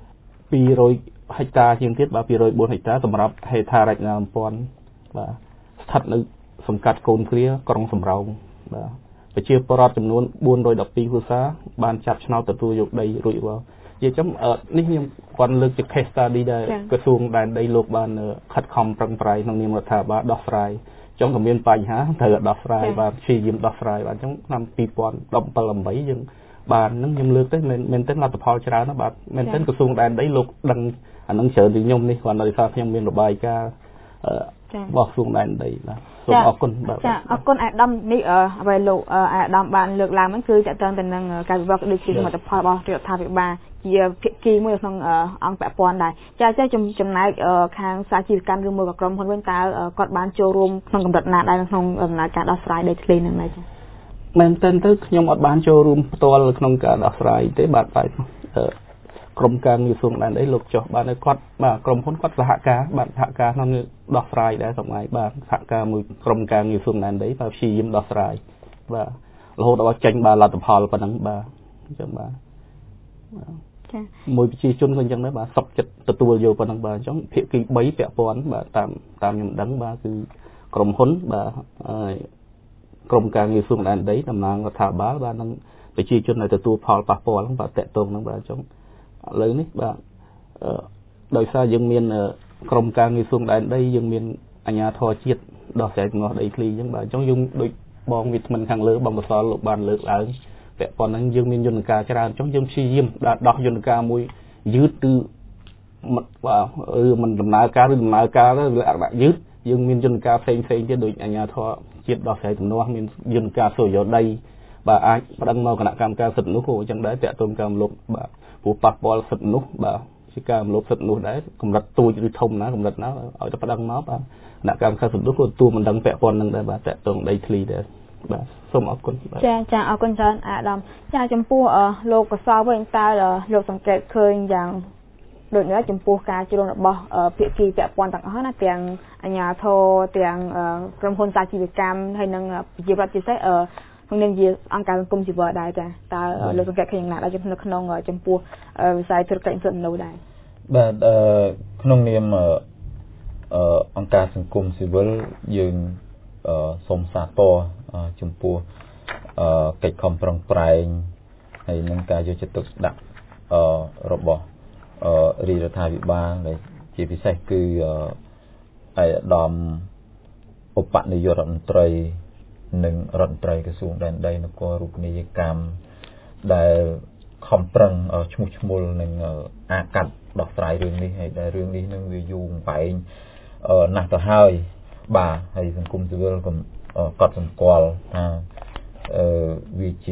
two hundredហិកតាជាងទៀតបាទtwo hundred fourហិកតាសម្រាប់ហេដ្ឋារចនាសម្ព័ន្ធបាទស្ថិតនៅសង្កាត់កូនគ្រាក្រុងសំរោងបាទប្រជាពលរដ្ឋចំនួនfour hundred twelveគ្រួសារបានចាប់ឆ្នោតទទួលយកដីរួចរាល់និយាយចំនេះខ្ញុំគាត់លើកជា case study ដែលក្រសួងដែនដីលោកបានខិតខំប្រឹងប្រែងក្នុងនាមរដ្ឋាភិបាលដោះស្រាយចង់តែមានបញ្ហាត្រូវដោះស្រាយបាទព្យាយាមដោះស្រាយបាទអញ្ចឹងឆ្នាំtwo thousand seventeenយើងបាទនឹងខ្ញុំលើកទៅមែនមែនទេលទ្ធផលច្រើនណាស់បាទមែនទេក្រសួងដែនដីលោកដឹងអានឹងច្រើនពីខ្ញុំនេះគាត់ដោយសារខ្ញុំមានរបាយការណ៍របស់ក្រសួងដែនដីបាទសូមអរគុណបាទចាអរគុណអាដាមនេះអ្វីលោកអាដាមបានលើកឡើងហ្នឹងគឺតើតើទៅនឹងការវិវត្តដូចជាលទ្ធផលរបស់រដ្ឋាភិបាលជាភាគីមួយក្នុងអង្គពាក់ព័ន្ធដែរចាចាចំណែកខាងសាជីវកម្មឬមួយក៏ក្រុមហ៊ុនវិញតើគាត់បានចូលរួមក្នុងកម្រិតណាដែរក្នុងដំណើរការដោះស្រាយដីធ្លីហ្នឹងដែរចាមែនតើទៅខ្ញុំអត់បានចូលរួមផ្ទាល់ក្នុងការដោះស្រាយទេបាទតែក្រុមការងារសួងដែនដីលោកចុះបាទគាត់បាទក្រុមហ៊ុនគាត់សហការបាទសហការក្នុងដោះស្រាយដែរសម្រាប់បាទសហការមួយក្រុមការងារសួងដែនដីបាទព្យាយាមដោះស្រាយបាទរហូតដល់ចេញបាទលទ្ធផលប៉ុណ្ណឹងបាទអញ្ចឹងបាទចាមួយប្រជាជនក៏អញ្ចឹងដែរបាទសុខចិត្តទទួលយកប៉ុណ្ណឹងបាទអញ្ចឹងភាគីthreeពាក់ព័ន្ធបាទតាមតាមខ្ញុំដឹងបាទគឺក្រុមហ៊ុនបាទហើយក្រុមការងារសួងដែនដីតំណាងរដ្ឋាភិបាលបាទនិងប្រជាជនដែលទទួលផលប៉ះពាល់ហ្នឹងបាទតកតងហ្នឹងបាទអញ្ចឹងឥឡូវនេះបាទដោយសារយើងមានក្រុមការងារសួងដែនដីយើងមានអាជ្ញាធរជាតិដោះស្រាយទំនាស់ដីធ្លីអញ្ចឹងបាទអញ្ចឹងយើងដូចបងវិទ្យាខាងលើបងបសល់លោកបានលើកឡើងពាក់ព័ន្ធហ្នឹងយើងមានយន្តការច្រើនអញ្ចឹងយើងព្យាយាមដោះយន្តការមួយយឺតគឺបាទឬមិនដំណើរការឬដំណើរការទៅលក្ខណៈយឺតយើងមានយន្តការផ្សេងផ្សេងទៀតដូចអាជ្ញាធរជាតិដោះស្រាយទំនាស់មានយន្តការសុរិយោដីបាទអាចប្តឹងមកគណៈកម្មការសិទ្ធិមនុស្សក៏អញ្ចឹងដែរតាក់ទងការរំលោភបាទព្រោះប៉ះពាល់សិទ្ធិមនុស្សបាទជាការរំលោភសិទ្ធិមនុស្សដែរកម្រិតទូចឬធំណាកម្រិតណាឲ្យតែប្តឹងមកបាទគណៈកម្មការសិទ្ធិមនុស្សក៏ទទួលមិនដឹងពាក់ព័ន្ធនឹងដែរបាទតាក់ទងដីធ្លីដែរបាទសូមអរគុណបាទចាចាអរគុណច្រើនអាដាមចាចំពោះលោកកសលវិញតើលោកសង្កេតឃើញយ៉ាងដូចនេះចំពោះការជ្រុលរបស់ភាគីពាក់ព័ន្ធទាំងអស់ណាទាំងអាជ្ញាធរទាំងក្រុមហ៊ុនសាជីវកម្មហើយនិងប្រជាពលរដ្ឋពិសេសក្នុងនាមជាអង្គការសង្គមស៊ីវិលដែរចាតើលោកសង្កេតឃើញយ៉ាងណាដែរនៅក្នុងចំពោះវិស័យធុរកិច្ចសិទ្ធិមនុស្សដែរបាទក្នុងនាមអង្គការសង្គមស៊ីវិលយើងសូមសាទរចំពោះកិច្ចខំប្រឹងប្រែងហើយនឹងការយកចិត្តទុកដាក់របស់រាជរដ្ឋាភិបាលដែលជាពិសេសគឺអាយដាមឧបនាយករដ្ឋមន្ត្រីនិងរដ្ឋមន្ត្រីក្រសួងដែនដីនគររូបនីយកម្មដែលខំប្រឹងឈ្មោះឈ្មោះនឹងអាកាត់ដោះស្រាយរឿងនេះហើយដែលរឿងនេះនឹងវាយូរអង្វែងណាស់ទៅហើយបាទហើយសង្គមស៊ីវិលក៏កត់សម្គាល់ថាវាជា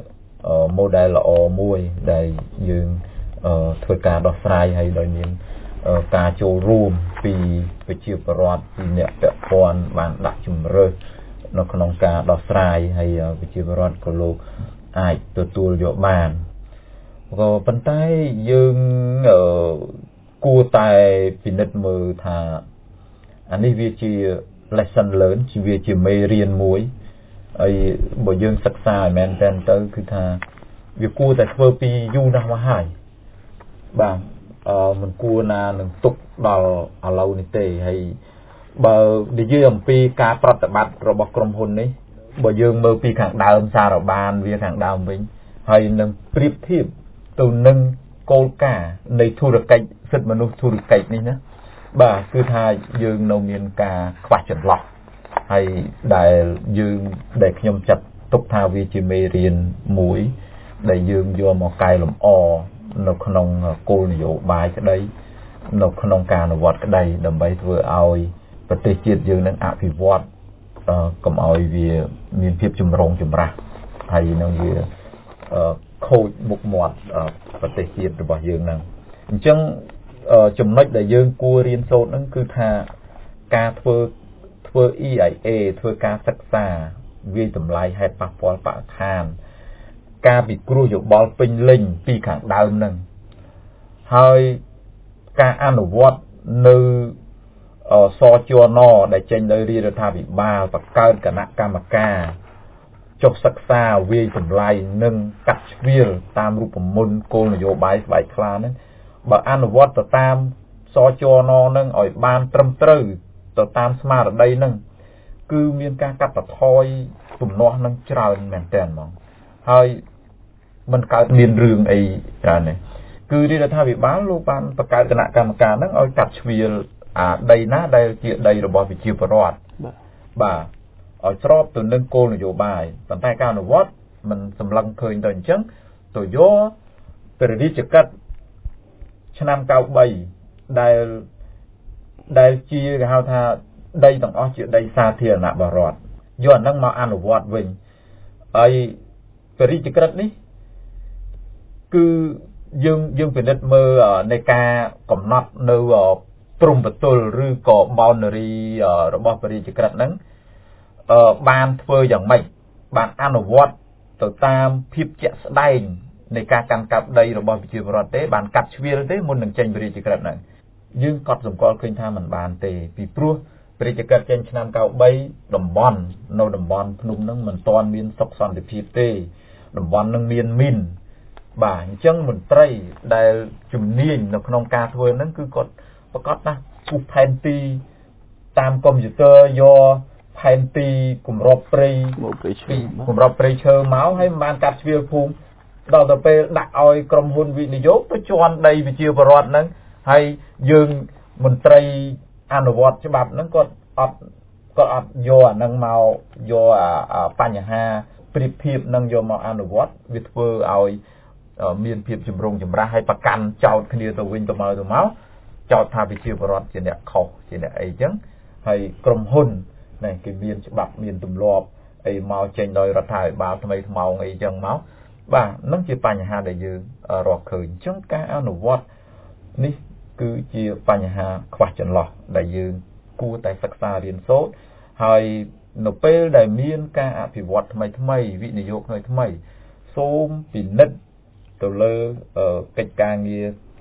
model ល្អមួយដែលយើងធ្វើការដោះស្រាយហើយដោយមានការចូលរួមពីប្រជាពលរដ្ឋពីអ្នកពាក់ព័ន្ធបានដាក់ជំរើសនៅក្នុងការដោះស្រាយហើយប្រជាពលរដ្ឋក៏លោកអាចទទួលយកបានក៏ប៉ុន្តែយើងគួរតែពិនិត្យមើលថាអានេះវាជា lesson learn ជាវាជាមេរៀនមួយហើយបើយើងសិក្សាឲ្យមែនតើទៅគឺថាវាគួរតែធ្វើពីយូរណាស់មកហើយបាទអឺមិនគួរណានឹងទុកដល់ឥឡូវនេះទេហើយបើនិយាយអំពីការប្រតិបត្តិរបស់ក្រុមហ៊ុននេះបើយើងមើលពីខាងដើមសារបានវាខាងដើមវិញហើយនឹងប្រៀបធៀបទៅនឹងគោលការណ៍នៃធុរកិច្ចសិទ្ធិមនុស្សធុរកិច្ចនេះណាបាទគឺថាយើងនៅមានការខ្វះចន្លោះហើយដែលយើងដែលខ្ញុំចាត់ទុកថាវាជាមេរៀនមួយដែលយើងយកមកកែលម្អនៅក្នុងគោលនយោបាយក្តីនៅក្នុងការអនុវត្តក្តីដើម្បីធ្វើឲ្យប្រទេសជាតិយើងនឹងអភិវឌ្ឍកុំឲ្យវាមានភាពចម្រុងចម្រាស់ហើយនឹងវាខូចមុខមាត់ប្រទេសជាតិរបស់យើងហ្នឹងអញ្ចឹងចំណុចដែលយើងគួររៀនសូត្រហ្នឹងគឺថាការធ្វើធ្វើ E I A ធ្វើការសិក្សាវាយតម្លៃហេតុប៉ះពាល់បរិស្ថានការពិគ្រោះយោបល់ពេញលេញពីខាងដើមហ្នឹងហើយការអនុវត្តនៅសជនដែលចេញដោយរាជរដ្ឋាភិបាលបង្កើតគណៈកម្មការចុះសិក្សាវាយតម្លៃនិងកាត់ជ្រៀលតាមរូបមន្តគោលនយោបាយស្បែកខ្លាហ្នឹងបើអនុវត្តទៅតាមសជនហ្នឹងឲ្យបានត្រឹមត្រូវទៅតាមស្មារតីហ្នឹងគឺមានការកាត់បន្ថយទំនាស់នឹងច្រើនមែនទែនហ្មងហើយមិនកើតមានរឿងអីច្រើនទេគឺរាជរដ្ឋាភិបាលលោកបានបង្កើតគណៈកម្មការហ្នឹងឲ្យកាត់ជ្រៀលអាដីណាដែលជាដីរបស់ប្រជាពលរដ្ឋបាទឲ្យស្របទៅនឹងគោលនយោបាយប៉ុន្តែការអនុវត្តមិនសម្លឹងឃើញទៅអញ្ចឹងទៅយកព្រះរាជកិច្ចឆ្នាំ九三ដែលដែលជាគេហៅថាដីទាំងអស់ជាដីសាធារណៈបរដ្ឋយកអាហ្នឹងមកអនុវត្តវិញហើយព្រះរាជក្រឹត្យនេះគឺយើងយើងពិនិត្យមើលនៃការកំណត់នៅព្រំប្រទល់ឬក៏ boundary របស់ព្រះរាជក្រឹត្យហ្នឹងបានធ្វើយ៉ាងម៉េចបានអនុវត្តទៅតាមភាពជាក់ស្ដែងនៃការកាន់កាប់ដីរបស់ប្រជាពលរដ្ឋទេបានកាត់ជ្រៀលទេមុននឹងចេញព្រះរាជក្រឹត្យហ្នឹងយើងកត់សម្គាល់ឃើញថាมันបានទេពីព្រោះព្រះរាជក្រឹត្យចេញឆ្នាំ九三តំបន់នៅតំបន់ភ្នំហ្នឹងមិនទាន់មានសុខសន្តិភាពទេតំបន់ហ្នឹងមានមីនបាទអញ្ចឹងមន្ត្រីដែលជំនាញនៅក្នុងការធ្វើហ្នឹងគឺគាត់ប្រកាសថាគូសផែនទីតាមកុំព្យូទ័រយកផែនទីគម្របព្រៃគម្របព្រៃឈើមកហើយមិនបានកាត់ជ្រៀលភូមិដល់ទៅពេលដាក់ឲ្យក្រុមហ៊ុនវិនិយោគទៅជន់ដីវិជាបរដ្ឋហ្នឹងហើយយើងមន្ត្រីអនុវត្តច្បាប់ហ្នឹងគាត់អត់គាត់អត់យកអាហ្នឹងមកយកបញ្ហាប្រៀបធៀបនឹងយកមកអនុវត្តវាធ្វើឲ្យមានភាពចម្រុងចម្រាស់ហើយប្រកាន់ចោតគ្នាទៅវិញទៅមកទៅមកចោតថាវិជាបរដ្ឋជាអ្នកខុសជាអ្នកអីចឹងហើយក្រុមហ៊ុននេះគេមានច្បាប់មានទម្លាប់អីមកចេញដោយរដ្ឋាភិបាលថ្មីថ្មោងអីចឹងមកបាទនឹងជាបញ្ហាដែលយើងរកឃើញអញ្ចឹងការអនុវត្តនេះគឺជាបញ្ហាខ្វះចន្លោះដែលយើងគួរតែសិក្សារៀនសូត្រហើយនៅពេលដែលមានការអភិវឌ្ឍថ្មីថ្មីវិនិយោគថ្មីថ្មីសូមពិនិត្យទៅលើកិច្ចការងារ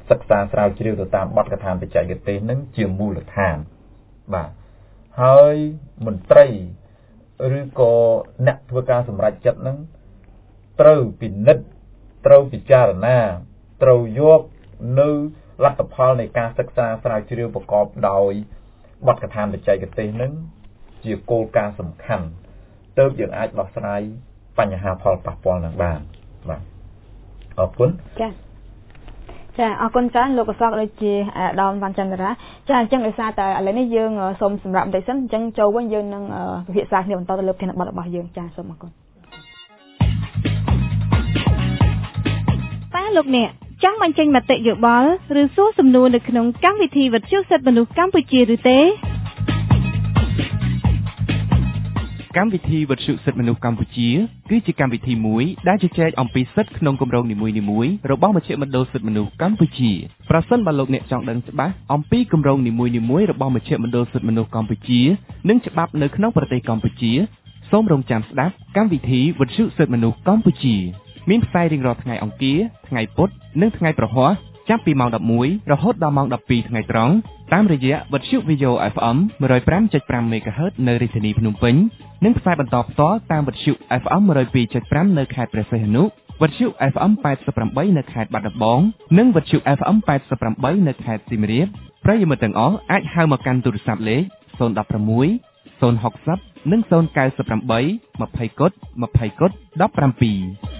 សិក្សាស្រាវជ្រាវទៅតាមបទកថាបច្ចេកទេសនឹងជាមូលដ្ឋានបាទហើយមន្ត្រីឬក៏អ្នកធ្វើការសម្រេចចិត្តនឹងត្រូវពិនិត្យត្រូវពិចារណាត្រូវយកនៅលទ្ធផលនៃការសិក្សាស្រាវជ្រាវប្រកបដោយបទកថាបច្ចេកទេសនឹងជាគោលការណ៍សំខាន់ទើបយើងអាចដោះស្រាយបញ្ហាផលប៉ះពាល់នឹងបានបាទអរគុណចាចាអរគុណច្រើនលោកកសកដូចជាអាដាមវ៉ាន់ចន្ទរាចាអញ្ចឹងដោយសារតែឥឡូវនេះយើងសូមសម្រាប់បន្តិចសិនអញ្ចឹងចូលវិញយើងនឹងពិភាក្សាគ្នាបន្តទៅលើប្រធានបទរបស់យើងចាសូមអរគុណប៉ាលោកអ្នកចង់បញ្ចេញមតិយោបល់ឬសួរសំណួរនៅក្នុងកម្មវិធីវិទ្យុសិទ្ធិមនុស្សកម្ពុជាឬទេកម្មវិធីវិទ្យុសិទ្ធិមនុស្សកម្ពុជាគឺជាកម្មវិធីមួយដែលជជែកអំពីសិទ្ធិក្នុងគម្រោងនីមួយៗរបស់មជ្ឈមណ្ឌលសិទ្ធិមនុស្សកម្ពុជាប្រសិនបើលោកអ្នកចង់ដឹងច្បាស់អំពីគម្រោងនីមួយៗរបស់មជ្ឈមណ្ឌលសិទ្ធិមនុស្សកម្ពុជានិងច្បាប់នៅក្នុងប្រទេសកម្ពុជាសូមរងចាំស្ដាប់កម្មវិធីវិទ្យុសិទ្ធិមនុស្សកម្ពុជាមានផ្សាយរៀងរាល់ថ្ងៃអង្គារថ្ងៃពុធនិងថ្ងៃប្រហ័សចាប់ពីម៉ោងដប់មួយរហូតដល់ម៉ោងដប់ពីរថ្ងៃត្រង់តាមរយៈវិទ្យុ Video เอฟ เอ็ม one oh five point five មេហ្គាហឺត នៅរាជធានីភ្នំពេញនិងផ្សាយបន្តផ្ទាល់តាមវិទ្យុ เอฟ เอ็ม one oh two point five នៅខេត្តព្រះសីហនុវិទ្យុ เอฟ เอ็ม eighty-eightនៅខេត្តបាត់ដំបងនិងវិទ្យុ เอฟ เอ็ม eighty-eightនៅខេត្តសៀមរាបប្រិយមិត្តទាំងអស់អាចហៅមកកាន់ទូរស័ព្ទលេខzero one six zero six zeroនិងzero nine eight twentyគុតtwentyគុតseventeen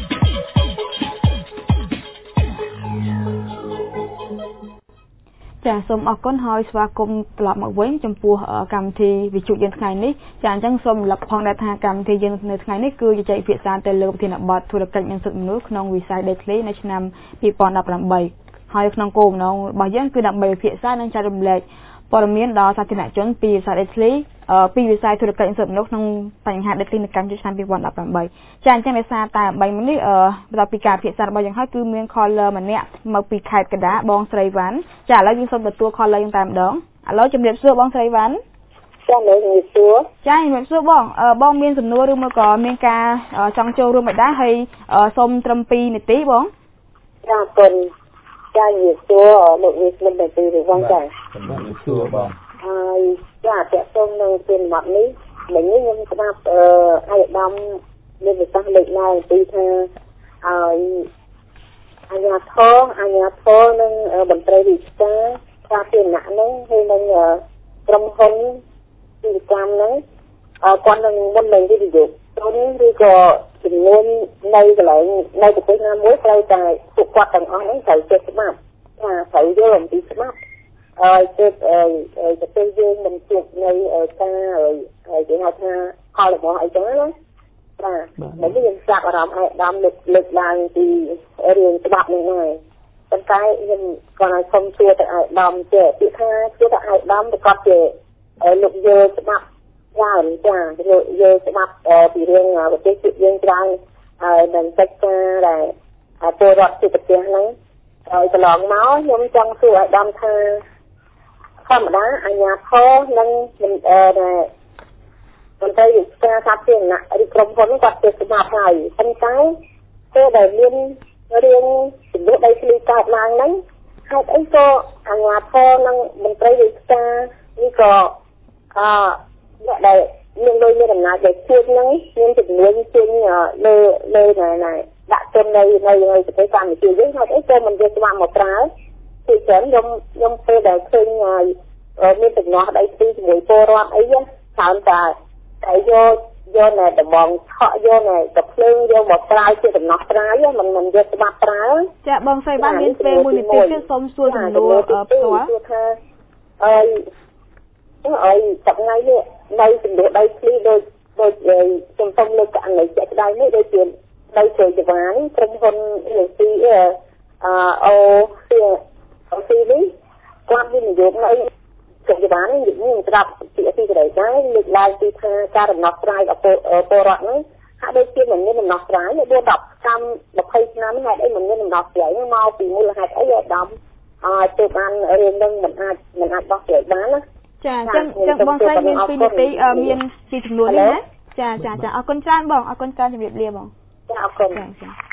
ចាសូមអរគុណហើយស្វាគមន៍ត្រឡប់មកវិញចំពោះកម្មវិធីវិទ្យុយើងថ្ងៃនេះចាអញ្ចឹងសូមរំលឹកផងដែរថាកម្មវិធីយើងនៅថ្ងៃនេះគឺជជែកពិភាក្សាទៅលើប្រធានបទធុរកិច្ចនិងសិទ្ធិមនុស្សក្នុងវិស័យដីធ្លីនៅឆ្នាំtwo thousand eighteenហើយក្នុងគោលបំណងរបស់យើងគឺដើម្បីពិភាក្សានិងចែករំលែកព័ត៌មានដល់សាធារណជនពីវិស័យដីធ្លីពីវិស័យធុរកិច្ចនិងសិទ្ធិមនុស្សក្នុងបញ្ហាដីធ្លីនៅកម្ពុជាឆ្នាំtwo thousand eighteenចាអញ្ចឹងដោយសារតែបីមិញនេះបន្ទាប់ពីការពិភាក្សារបស់យើងហើយគឺមាន caller ម្នាក់មកពីខេត្តកណ្ដាលបងស្រីវ៉ាន់ចាឥឡូវយើងសូមទទួល caller យើងតែម្ដងឥឡូវជំរាបសួរបងស្រីវ៉ាន់ចាជំរាបសួរចាជំរាបសួរបងបងមានសំណួរឬមកក៏មានការចង់ចូលរួមមិនដែរហើយសូមត្រឹមtwoនាទីបងចាអរគុណចាជំរាបសួរលោកវិស្លឹមតែពីបងចាជំរាបសួរបងហើយចាតើសូមនៅពេលម៉ាត់នេះមិញនេះខ្ញុំស្ដាប់អឺអាយដាមមានវិសាសលើកឡើងពីថាឲ្យអាញាធរអាញាធរនិងមន្ត្រីរាជការសាធារណៈហ្នឹងហើយនឹងក្រុមហ៊ុនទីកម្មហ្នឹងគាត់នឹងមុននឹងវិនិយោគទុនឬក៏ចំនួននៅកន្លែងនៅប្រទេសណាមួយត្រូវតែពួកគាត់ទាំងអស់ហ្នឹងត្រូវចេះច្បាប់ថាត្រូវយល់អំពីច្បាប់ហើយជិតអឺប្រទេសយើងមិនជួបនៅការហើយគេហៅថាផលរបស់អីចឹងណាបាទតែនេះយើងចាប់អារម្មណ៍ឲ្យដើមលើកលើកឡើងពីរឿងច្បាប់នេះហើយប៉ុន្តែខ្ញុំគាត់ឲ្យសុំសួរទៅឲ្យដើមចេះពីថាគឺថាឲ្យដើមប្រកាសជាលោកយល់ច្បាប់ច្រើនចាយកយកច្បាប់ពីរឿងប្រទេសជាតិយើងច្រើនហើយនឹងកិច្ចការដែលពលរដ្ឋជាប្រទេសហ្នឹងហើយកន្លងមកខ្ញុំចង់សួរឲ្យដើមថាធម្មតាអាជ្ញាធរនិងអឺដែលមន្ត្រីរាជការសាធារណៈឬក្រុមហ៊ុនគាត់ចេះច្បាប់ហើយប៉ុន្តែពេលដែលមានរឿងចំនួនដីធ្លីកើតឡើងហ្នឹងហេតុអីក៏អាជ្ញាធរនិងមន្ត្រីរាជការនេះក៏អឺអ្នកដែលមានលុយមានអំណាចដែលជួយហ្នឹងមានចំនួនជាងលើលើណែដាក់ទុននៅនៅប្រទេសកម្ពុជាយើងហេតុអីក៏មិនយកច្បាប់មកប្រើពីច្រើនខ្ញុំខ្ញុំពេលដែលឃើញមានដំណោះដីធ្លីជាមួយពលរដ្ឋអីហ្នឹងច្រើនតែតែយកយកនៅតំបងឆក់យកនៅទៅភ្លើងយកមកប្រើជាដំណោះស្រាយមិនមិនយកច្បាប់ប្រើចាបងស្រីបានមានពេលមួយនាទីទៀតសូមសួរសំណួរផ្ទាល់ថាអឺអើយថ្ងៃនេះនៅចំនួនដីធ្លីដូចដូចខ្ញុំសូមលើកករណីជាក់ស្ដែងនេះដូចជាដីជ្រោយចវានក្រុមហ៊ុនអេស៊ីអឺអូស៊ីអូស៊ីនេះគាត់វិនិយោគនៅជ្រោយចវាននេះយើងស្ដាប់ពីអធិការីដែរលើកឡើងពីថាការដំណោះស្រាយដល់ពលរដ្ឋនេះហាក់ដូចជាមិនមានដំណោះស្រាយទេដប់កម្មtwentyឆ្នាំហេតុអីមិនមានដំណោះស្រាយមកពីមូលហេតុអីឲ្យដំអើទៅបានរឿងនឹងមិនអាចមិនអាចដោះស្រាយបានណាចាអញ្ចឹងអញ្ចឹងបងស្រីមានtwoនាទីមានពីចំនួននេះណាចាចាចាអរគុណច្រើនបងអរគុណច្រើនជម្រាបលាបងចាអរគុណចា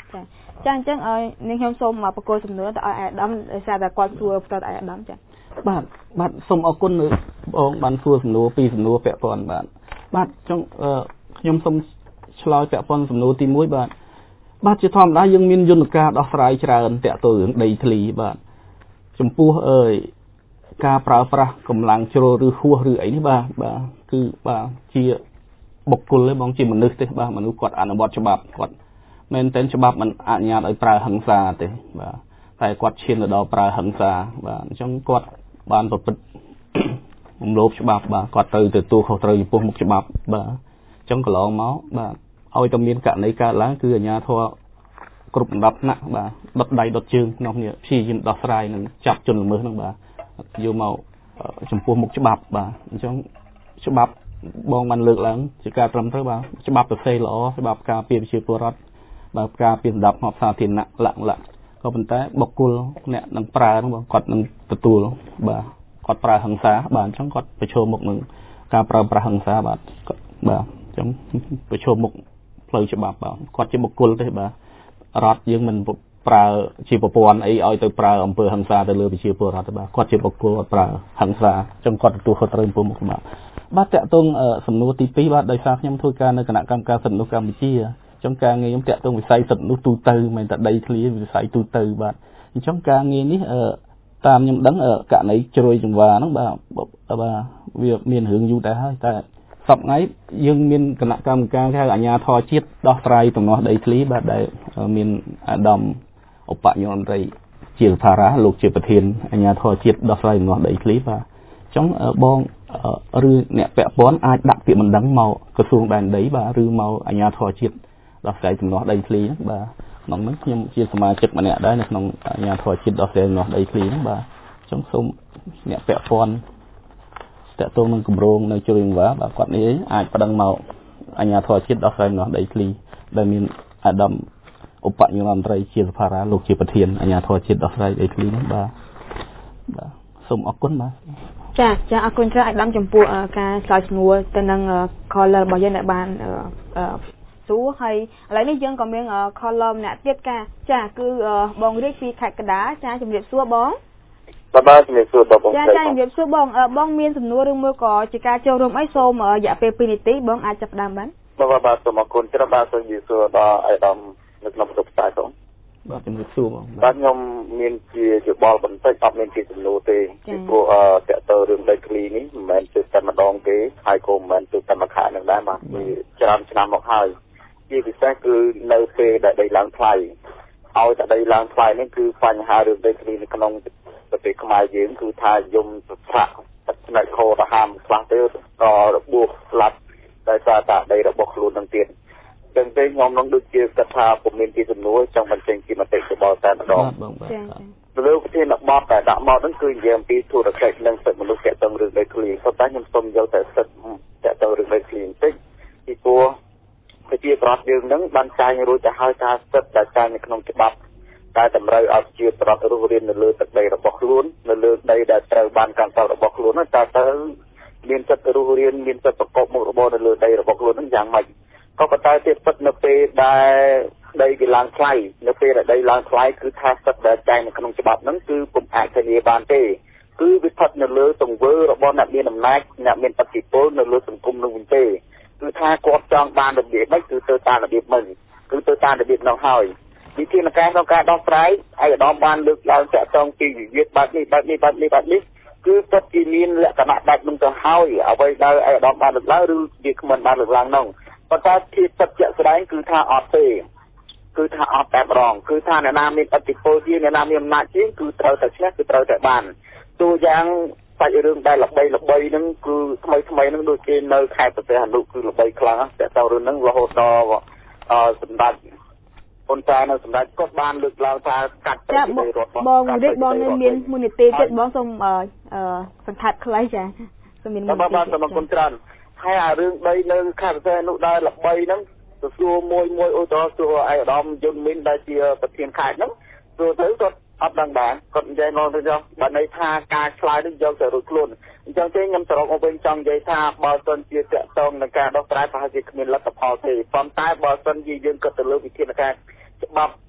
ចាអញ្ចឹងឲ្យនាងខ្ញុំសូមមកបកគោសំណួរទៅឲ្យអាដាមដោយសារតែគាត់សួរផ្ទាល់ទៅឲ្យអាដាមចាបាទបាទសូមអរគុណបងបានសួរសំណួរពីរសំណួរពាក់ព័ន្ធបាទបាទចង់ខ្ញុំសូមឆ្លើយពាក់ព័ន្ធសំណួរទីមួយបាទបាទជាធម្មតាយើងមានយន្តការដោះស្រាយច្រើនតាក់ទងរឿងដីធ្លីបាទចំពោះអើយការប្រើប្រាស់កម្លាំងជ្រុលឬហួសឬអីនេះបាទបាទគឺបាទជាបុគ្គលទេបងជាមនុស្សទេបាទមនុស្សគាត់អនុវត្តច្បាប់គាត់មែនតែច្បាប់មិនអនុញ្ញាតឲ្យប្រើហិង្សាទេបាទតែគាត់ឈានទៅដល់ប្រើហិង្សាបាទអញ្ចឹងគាត់បានប្រព្រឹត្តរំលោភច្បាប់បាទគាត់ទៅទទួលខុសត្រូវចំពោះមុខច្បាប់បាទអញ្ចឹងកន្លងមកបាទឲ្យតែមានករណីកើតឡើងគឺអាជ្ញាធរគ្រប់ដំណាប់ថ្នាក់បាទដុតដៃដុតជើងក្នុងនេះព្យាយាមដោះស្រាយនិងចាប់ជនល្មើសហ្នឹងបាទយកមកចំពោះមុខច្បាប់បាទអញ្ចឹងច្បាប់បងបានលើកឡើងជាការត្រឹមត្រូវបាទច្បាប់ប្រសើរល្អច្បាប់ការពារប្រជាពលរដ្ឋបាទការពារសម្ដាប់ហបសាធារណៈលក្ខណៈក៏ប៉ុន្តែបុគ្គលអ្នកនឹងប្រើហ្នឹងបងគាត់នឹងទទួលបាទគាត់ប្រើហិង្សាបាទអញ្ចឹងគាត់ប្រឈមមុខនឹងការប្រើប្រាស់ហិង្សាបាទបាទអញ្ចឹងប្រឈមមុខផ្លូវច្បាប់បាទគាត់ជាបុគ្គលទេបាទរដ្ឋយើងមិនប្រើជាប្រព័ន្ធអីឲ្យទៅប្រើអំពើហិង្សាទៅលើប្រជាពលរដ្ឋទេបាទគាត់ជាបុគ្គលគាត់ប្រើហិង្សាអញ្ចឹងគាត់ទទួលខុសត្រូវចំពោះមុខច្បាប់បាទតាក់ទងសំណួរទីពីរបាទដោយសារខ្ញុំធ្វើការនៅគណៈកម្មការសិទ្ធិមនុស្សកម្ពុជាអញ្ចឹងការងារខ្ញុំតាក់ទងវិស័យសិទ្ធិមនុស្សទូទៅមិនតែដីធ្លីវិស័យទូទៅបាទអញ្ចឹងការងារនេះតាមខ្ញុំដឹងករណីជ្រុយចង្វាហ្នឹងបាទបាទវាមានរឿងយូរដែរហើយតែសប្តាហ៍យើងមានគណៈកម្មការហៅអាជ្ញាធរជាតិដោះស្រាយទំនាស់ដីធ្លីបាទដែលមានអាដាមឧបនាយករដ្ឋមន្ត្រីជាភារៈលោកជាប្រធានអាជ្ញាធរជាតិដោះស្រាយទំនាស់ដីធ្លីបាទអញ្ចឹងបងឬអ្នកពាក់ព័ន្ធអាចដាក់ពាក្យបណ្ដឹងមកក្រសួងដែនដីបាទឬមកអាជ្ញាធរជាតិដោះស្រាយទំនាស់ដីធ្លីហ្នឹងបាទក្នុងនោះខ្ញុំជាសមាជិកម្នាក់ដែរនៅក្នុងអាជ្ញាធរជាតិដោះស្រាយទំនាស់ដីធ្លីហ្នឹងបាទអញ្ចឹងសូមអ្នកពាក់ព័ន្ធតើតើនឹងគម្រោងនៅជ្រុយចង្វាបាទគាត់នេះអាចប្តឹងមកអាជ្ញាធរជាតិដោះស្រាយទំនាស់ដីធ្លីដែលមានអាដាមឧបនាយករដ្ឋមន្ត្រីជាសភារាលោកជាប្រធានអាជ្ញាធរជាតិដោះស្រាយដីធ្លីហ្នឹងបាទបាទសូមអរគុណបាទចាចាអរគុណច្រើនអាដាមចំពោះការឆ្លើយសំណួរទៅនឹង caller របស់យើងដែលបានសួរហើយឥឡូវនេះយើងក៏មាន caller ម្នាក់ទៀតកាចាគឺបងរាជពីខេត្តកណ្ដាលចាជំរាបសួរបងបាទជំរាបសួរបងចាចាជំរាបសួរបងបងមានសំណួរឬមួយក៏ជាការចូលរួមអីសូមរយៈពេលពីរនាទីបងអាចចាប់ផ្ដើមបានបាទបាទសូមអរគុណច្រើនបាទសូមជម្រាបសួរដល់អាដាមនៅក្នុងបន្ទប់ផ្សាយបងបាទជំរាបសួរបងបាទខ្ញុំមានជាយោបល់បន្តិចអត់មានជាសំណួរទេពីព្រោះអឺតកតើរឿងដីធ្លីនេះមិនមែនគឺតែម្ដងទេហើយក៏មិនមែនគឺតែមួយខែនឹងដែរបាទគឺច្រើនឆ្នាំមកហើយជាពិសេសគឺនៅពេលដែលដីឡើងថ្លៃឲ្យតែដីឡើងថ្លៃនេះគឺបញ្ហារឿងដីធ្លីនៅក្នុងប្រទេសខ្មែរយើងគឺថាយំប្រឆាក់ផ្នែកខោទៅហាមខ្លះទៅក៏របួសស្លាប់ដោយសារតែដីរបស់ខ្លួននឹងទៀតចឹងទេខ្ញុំនឹងដូចជាគិតថាពុំមានជាសំណួរចង់បញ្ចេញជាមតិយោបល់តែម្ដងចា៎លើប្រធានបទតែដាក់មកហ្នឹងគឺនិយាយអំពីធុរកិច្ចនិងសិទ្ធិមនុស្សទាក់ទងរឿងដីធ្លីប៉ុន្តែខ្ញុំសូមយកតែសិទ្ធិទាក់ទងរឿងដីធ្លីបន្តិចពីព្រោះប្រជាប្រដ្ឋយើងហ្នឹងបានចែងរួចទៅហើយថាសិទ្ធិដែលចែងនៅក្នុងច្បាប់តែតម្រូវឲ្យជាប្រដ្ឋរស់រាននៅលើទឹកដីរបស់ខ្លួននៅលើដីដែលត្រូវបានកាន់កាប់របស់ខ្លួនហ្នឹងតើតើមានសិទ្ធិរស់រានមានសិទ្ធិប្រកបមុខរបរនៅលើដីរបស់ខ្លួនហ្នឹងយ៉ាងម៉េចក៏ប៉ុន្តែទៀតពិតនៅពេលដែលដីវាឡើងថ្លៃនៅពេលដែលដីឡើងថ្លៃគឺថាសិទ្ធិដែលចែងនៅក្នុងច្បាប់ហ្នឹងគឺពុំអាចធានាបានទេគឺវាស្ថិតនៅលើទង្វើរបស់អ្នកមានអំណាចអ្នកមានឥទ្ធិពលនៅលើសង្គមនោះវិញទេគឺថាគាត់ចង់បានរបៀបម៉េចគឺទៅតាមរបៀបហ្នឹងគឺទៅតាមរបៀបនោះហើយវិធានការក្នុងការដោះស្រាយឯកឧត្តមបានលើកឡើងតាក់ទងពីវិវាទបែបនេះបែបនេះបែបនេះបែបនេះគឺពិតជាមានលក្ខណៈបែបនោះទៅហើយអ្វីដែលឯកឧត្តមបានលើកឡើងឬវាគ្មិនបានលើកឡើងនោះប៉ុន្តែជាពិតជាក់ស្ដែងគឺថាអត់ទេគឺថាអត់តែម្ដងគឺថាអ្នកណាមានឥទ្ធិពលជាងអ្នកណាមានអំណាចជាងគឺត្រូវតែឈ្នះគឺត្រូវតែបានតួយ៉ាងសាច់រឿងដែលល្បីល្បីហ្នឹងគឺថ្មីថ្មីហ្នឹងដូចគេនៅខេត្តប្រទេសអនុគឺល្បីខ្លាំងតែតើរឿងហ្នឹងរហូតដល់សម្ដេចប៉ុន្តែនៅសម្ដេចគាត់បានលើកឡើងថាកាត់ទៅពីរដ្ឋបងរាជបងនៅមានមួយនីតិទៀតបងសូមអឺសង្ខេបខ្លីចាសូមមានបាទបាទសូមអរគុណច្រើនហើយអារឿងដីនៅខេត្តប្រទេសនោះដែលល្បីហ្នឹងទៅសួរមួយមួយឧទាហរណ៍សួរឯកឧត្តមយុនមីនដែលជាប្រធានខេត្តហ្នឹងសួរទៅគាត់អត់ដឹងដែរគាត់និយាយងងទៅចុះបើន័យថាការឆ្លើយនេះយកទៅរួចខ្លួនអញ្ចឹងទេខ្ញុំសរុបមកវិញចង់និយាយថាបើសិនជាតាក់ទងនឹងការដោះស្រាយប្រហែលជាគ្មានលទ្ធផលទេប៉ុន្តែបើសិនជាយើងគិតទៅលើវិធានការច្បាប់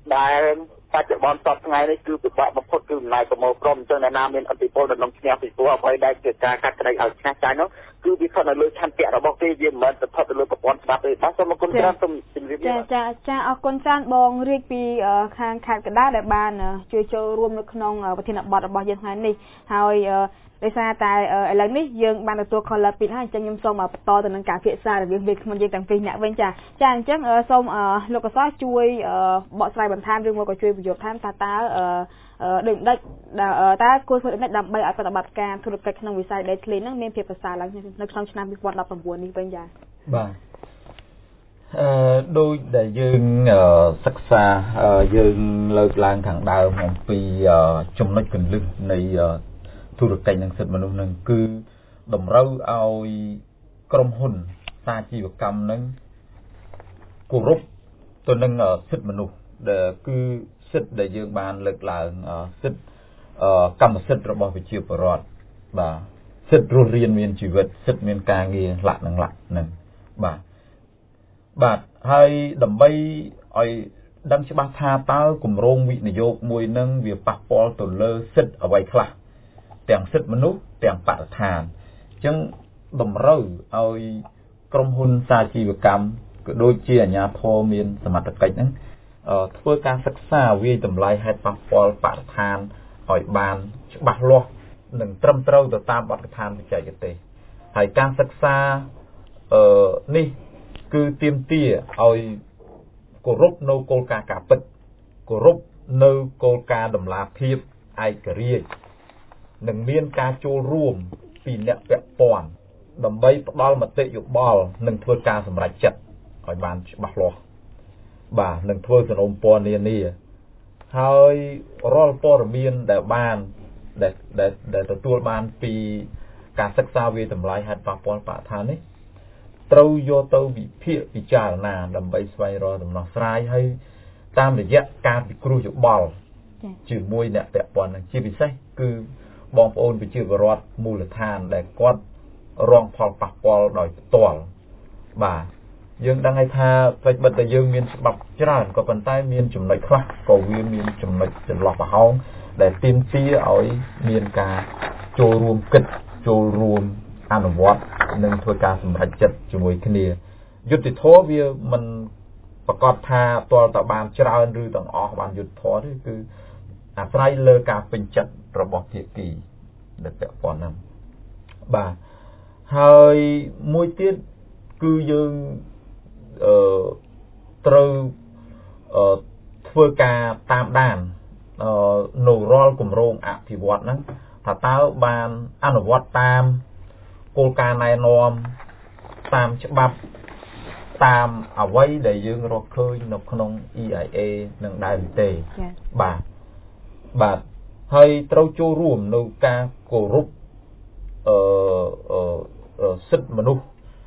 ដែលបច្ចុប្បន្នសពថ្ងៃនេះគឺពិបាកបំផុតគឺអំណាចប្រមូលក្រុមអញ្ចឹងអ្នកណាមានអធិបុលនៅក្នុងឈ្នះពីព្រោះអ្វីដែលជាការកាត់ក្តីឲ្យឈ្នះចាញ់នោះគឺវាស្ថិតនៅលើឆន្ទៈរបស់គេវាមិនមែនស្ថិតទៅលើប្រព័ន្ធច្បាប់ទេបាទសូមអរគុណច្រើនសូមជម្រាបលាចាចាអរគុណច្រើនបងរាជពីខាងខេត្តកណ្ដាលដែលបានជួយចូលរួមនៅក្នុងប្រធានបទរបស់យើងថ្ងៃនេះហើយដោយសារតែឥឡូវនេះយើងបានទទួលខលពីហើយអញ្ចឹងខ្ញុំសូមបន្តទៅនឹងការពិភាក្សារវាងវាគ្មិនយើងទាំងពីរអ្នកវិញចាចាអញ្ចឹងសូមលោកកសោជួយបកស្រាយបន្ថែមឬមកក៏ជួយបញ្យល់ថែមថាតើដូចដេចតើគួរធ្វើដូចម្តេចដើម្បីឲ្យប្រតិបត្តិការធុរកិច្ចក្នុងវិស័យដីធ្លីហ្នឹងមានភាពប្រសើរឡើងនៅក្នុងឆ្នាំពីរពាន់ដប់ប្រាំបួននេះវិញចាបាទអឺដោយដែលយើងសិក្សាយើងលើកឡើងខាងដើមអំពីចំណុចគន្លឹះនៃធុរកិច្ចនិងសិទ្ធិមនុស្សនឹងគឺតម្រូវឲ្យក្រុមហ៊ុនសាជីវកម្មនឹងគោរពទៅនឹងសិទ្ធិមនុស្សដែលគឺសិទ្ធិដែលយើងបានលើកឡើងសិទ្ធិកម្មសិទ្ធិរបស់ប្រជាពលរដ្ឋបាទសិទ្ធិរស់រានមានជីវិតសិទ្ធិមានការងារលក្ខនឹងលក្ខនឹងបាទបាទហើយដើម្បីឲ្យដឹងច្បាស់ថាតើគម្រោងវិនិយោគមួយនឹងវាប៉ះពាល់ទៅលើសិទ្ធិអ្វីខ្លះទាំងសិទ្ធិមនុស្សទាំងបរិស្ថានអញ្ចឹងតម្រូវឲ្យក្រុមហ៊ុនសាជីវកម្មក៏ដូចជាអាជ្ញាធរមានសមត្ថកិច្ចហ្នឹងធ្វើការសិក្សាវាយតម្លៃហេតុប៉ះពាល់បរិស្ថានឲ្យបានច្បាស់លាស់និងត្រឹមត្រូវទៅតាមបទដ្ឋានបច្ចេកទេសហើយការសិក្សាអឺនេះគឺទាមទារឲ្យគោរពនៅគោលការណ៍ការពិតគោរពនៅគោលការណ៍តម្លាភាពឯករាជ្យនិងមានការចូលរួមពីអ្នកពាក់ព័ន្ធដើម្បីផ្ដល់មតិយោបល់និងធ្វើការសម្រេចចិត្តឲ្យបានច្បាស់លាស់បាទនឹងធ្វើសំណុំពរនានាហើយរាល់ព័ត៌មានដែលបានដែលដែលទទួលបានពីការសិក្សាវាតម្លៃហេតុប៉ះពាល់បរិស្ថាននេះត្រូវយកទៅវិភាគពិចារណាដើម្បីស្វែងរកដំណោះស្រាយហើយតាមរយៈការពិគ្រោះយោបល់ជាមួយអ្នកពាក់ព័ន្ធជាពិសេសគឺបងប្អូនប្រជាពលរដ្ឋមូលដ្ឋានដែលគាត់រងផលប៉ះពាល់ដោយផ្ទាល់បាទយើងដឹងហើយថាផ្លេចបិទតែយើងមានច្បាប់ច្រើនក៏ប៉ុន្តែមានចំណុចខ្លះក៏វាមានចំណុចចន្លោះប្រហោងដែលទាមទារឲ្យមានការចូលរួមគិតចូលរួមអនុវត្តនិងធ្វើការសម្រេចចិត្តជាមួយគ្នាយុត្តិធម៌វាមិនប្រកាសថាទាល់តែបានច្រើនឬទាំងអស់បានយុត្តិធម៌ទេគឺអាស្រ័យលើការពេញចិត្តរបស់ភាគីដែលពាក់ព័ន្ធហ្នឹងបាទហើយមួយទៀតគឺយើងអឺត្រូវអឺធ្វើការតាមដានអឺនៅរាល់គម្រោងអភិវឌ្ឍហ្នឹងថាតើបានអនុវត្តតាមគោលការណ៍ណែនាំតាមច្បាប់តាមអ្វីដែលយើងរកឃើញនៅក្នុង E I A នឹងដែរឬទេបាទបាទហើយត្រូវចូលរួមនៅការគោរពអឺសិទ្ធិមនុស្ស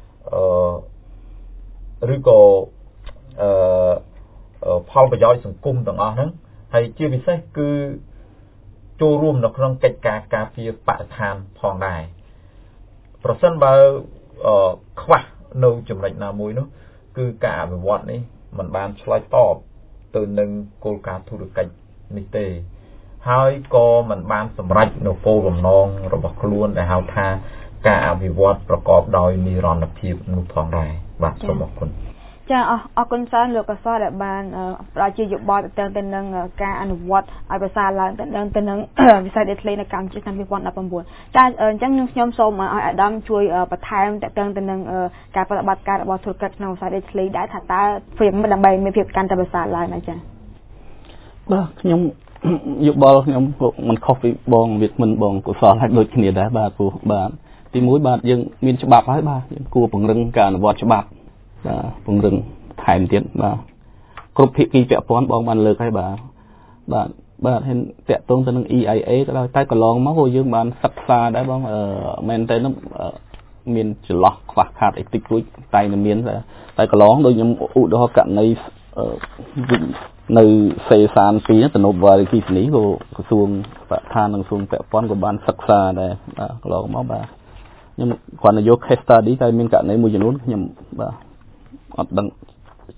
អឺឬក៏អឺផលប្រយោជន៍សង្គមទាំងអស់ហ្នឹងហើយជាពិសេសគឺចូលរួមនៅក្នុងកិច្ចការការពារបរិស្ថានផងដែរប្រសិនបើខ្វះនៅចំណុចណាមួយនោះគឺការអភិវឌ្ឍនេះมันបានឆ្លើយតបទៅនឹងគោលការណ៍ធុរកិច្ចនេះទេហើយក៏มันបានសម្រេចនៅគោលបំណងរបស់ខ្លួនដែលហៅថាការអភិវឌ្ឍប្រកបដោយនិរន្តរភាពនោះផងដែរបាទសូមអរគុណចាអរគុណច្រើនលោកកសោដែលបានផ្ដល់ជាយោបល់ទៅទៅនឹងការអនុវត្តឲ្យប្រសើរឡើងទៅនឹងទៅនឹងវិស័យដីធ្លីនៅកម្ពុជាឆ្នាំពីរពាន់ដប់ប្រាំបួនចាអញ្ចឹងខ្ញុំសូមឲ្យអាដាមជួយបន្ថែមទៅទៅទៅនឹងការប្រតិបត្តិការរបស់ធុរកិច្ចក្នុងវិស័យដីធ្លីដែរថាតើព្រៀងដើម្បីមានភាពកាន់តែប្រសើរឡើងណាចាបាទខ្ញុំយោបល់ខ្ញុំមិនខុសពីបងវាគ្មិនបងកុសលហើយដូចគ្នាដែរបាទព្រោះបាទទីមួយបាទយើងមានច្បាប់ហើយបាទយើងគួរពង្រឹងការអនុវត្តច្បាប់បាទពង្រឹងថែមទៀតបាទគ្រប់ភាគីពាក់ព័ន្ធបងបានលើកហើយបាទបាទបាទហើយតាក់ទងទៅនឹង E I A ក៏ដោយតែកន្លងមកយើងបានសិក្សាដែរបងអឺមែនតើនឹងមានចន្លោះខ្វះខាតអីតិចតួចតែមានតែកន្លងដូចខ្ញុំឧទាហរណ៍ករណីនៅសេសានពីទំនប់វារីគីសនីក៏ក្រសួងបរិស្ថាននិងក្រសួងពាក់ព័ន្ធក៏បានសិក្សាដែរបាទកន្លងមកបាទខ្ញុំគ្រាន់តែយក case study តែមានករណីមួយចំនួនខ្ញុំបាទអត់ដឹង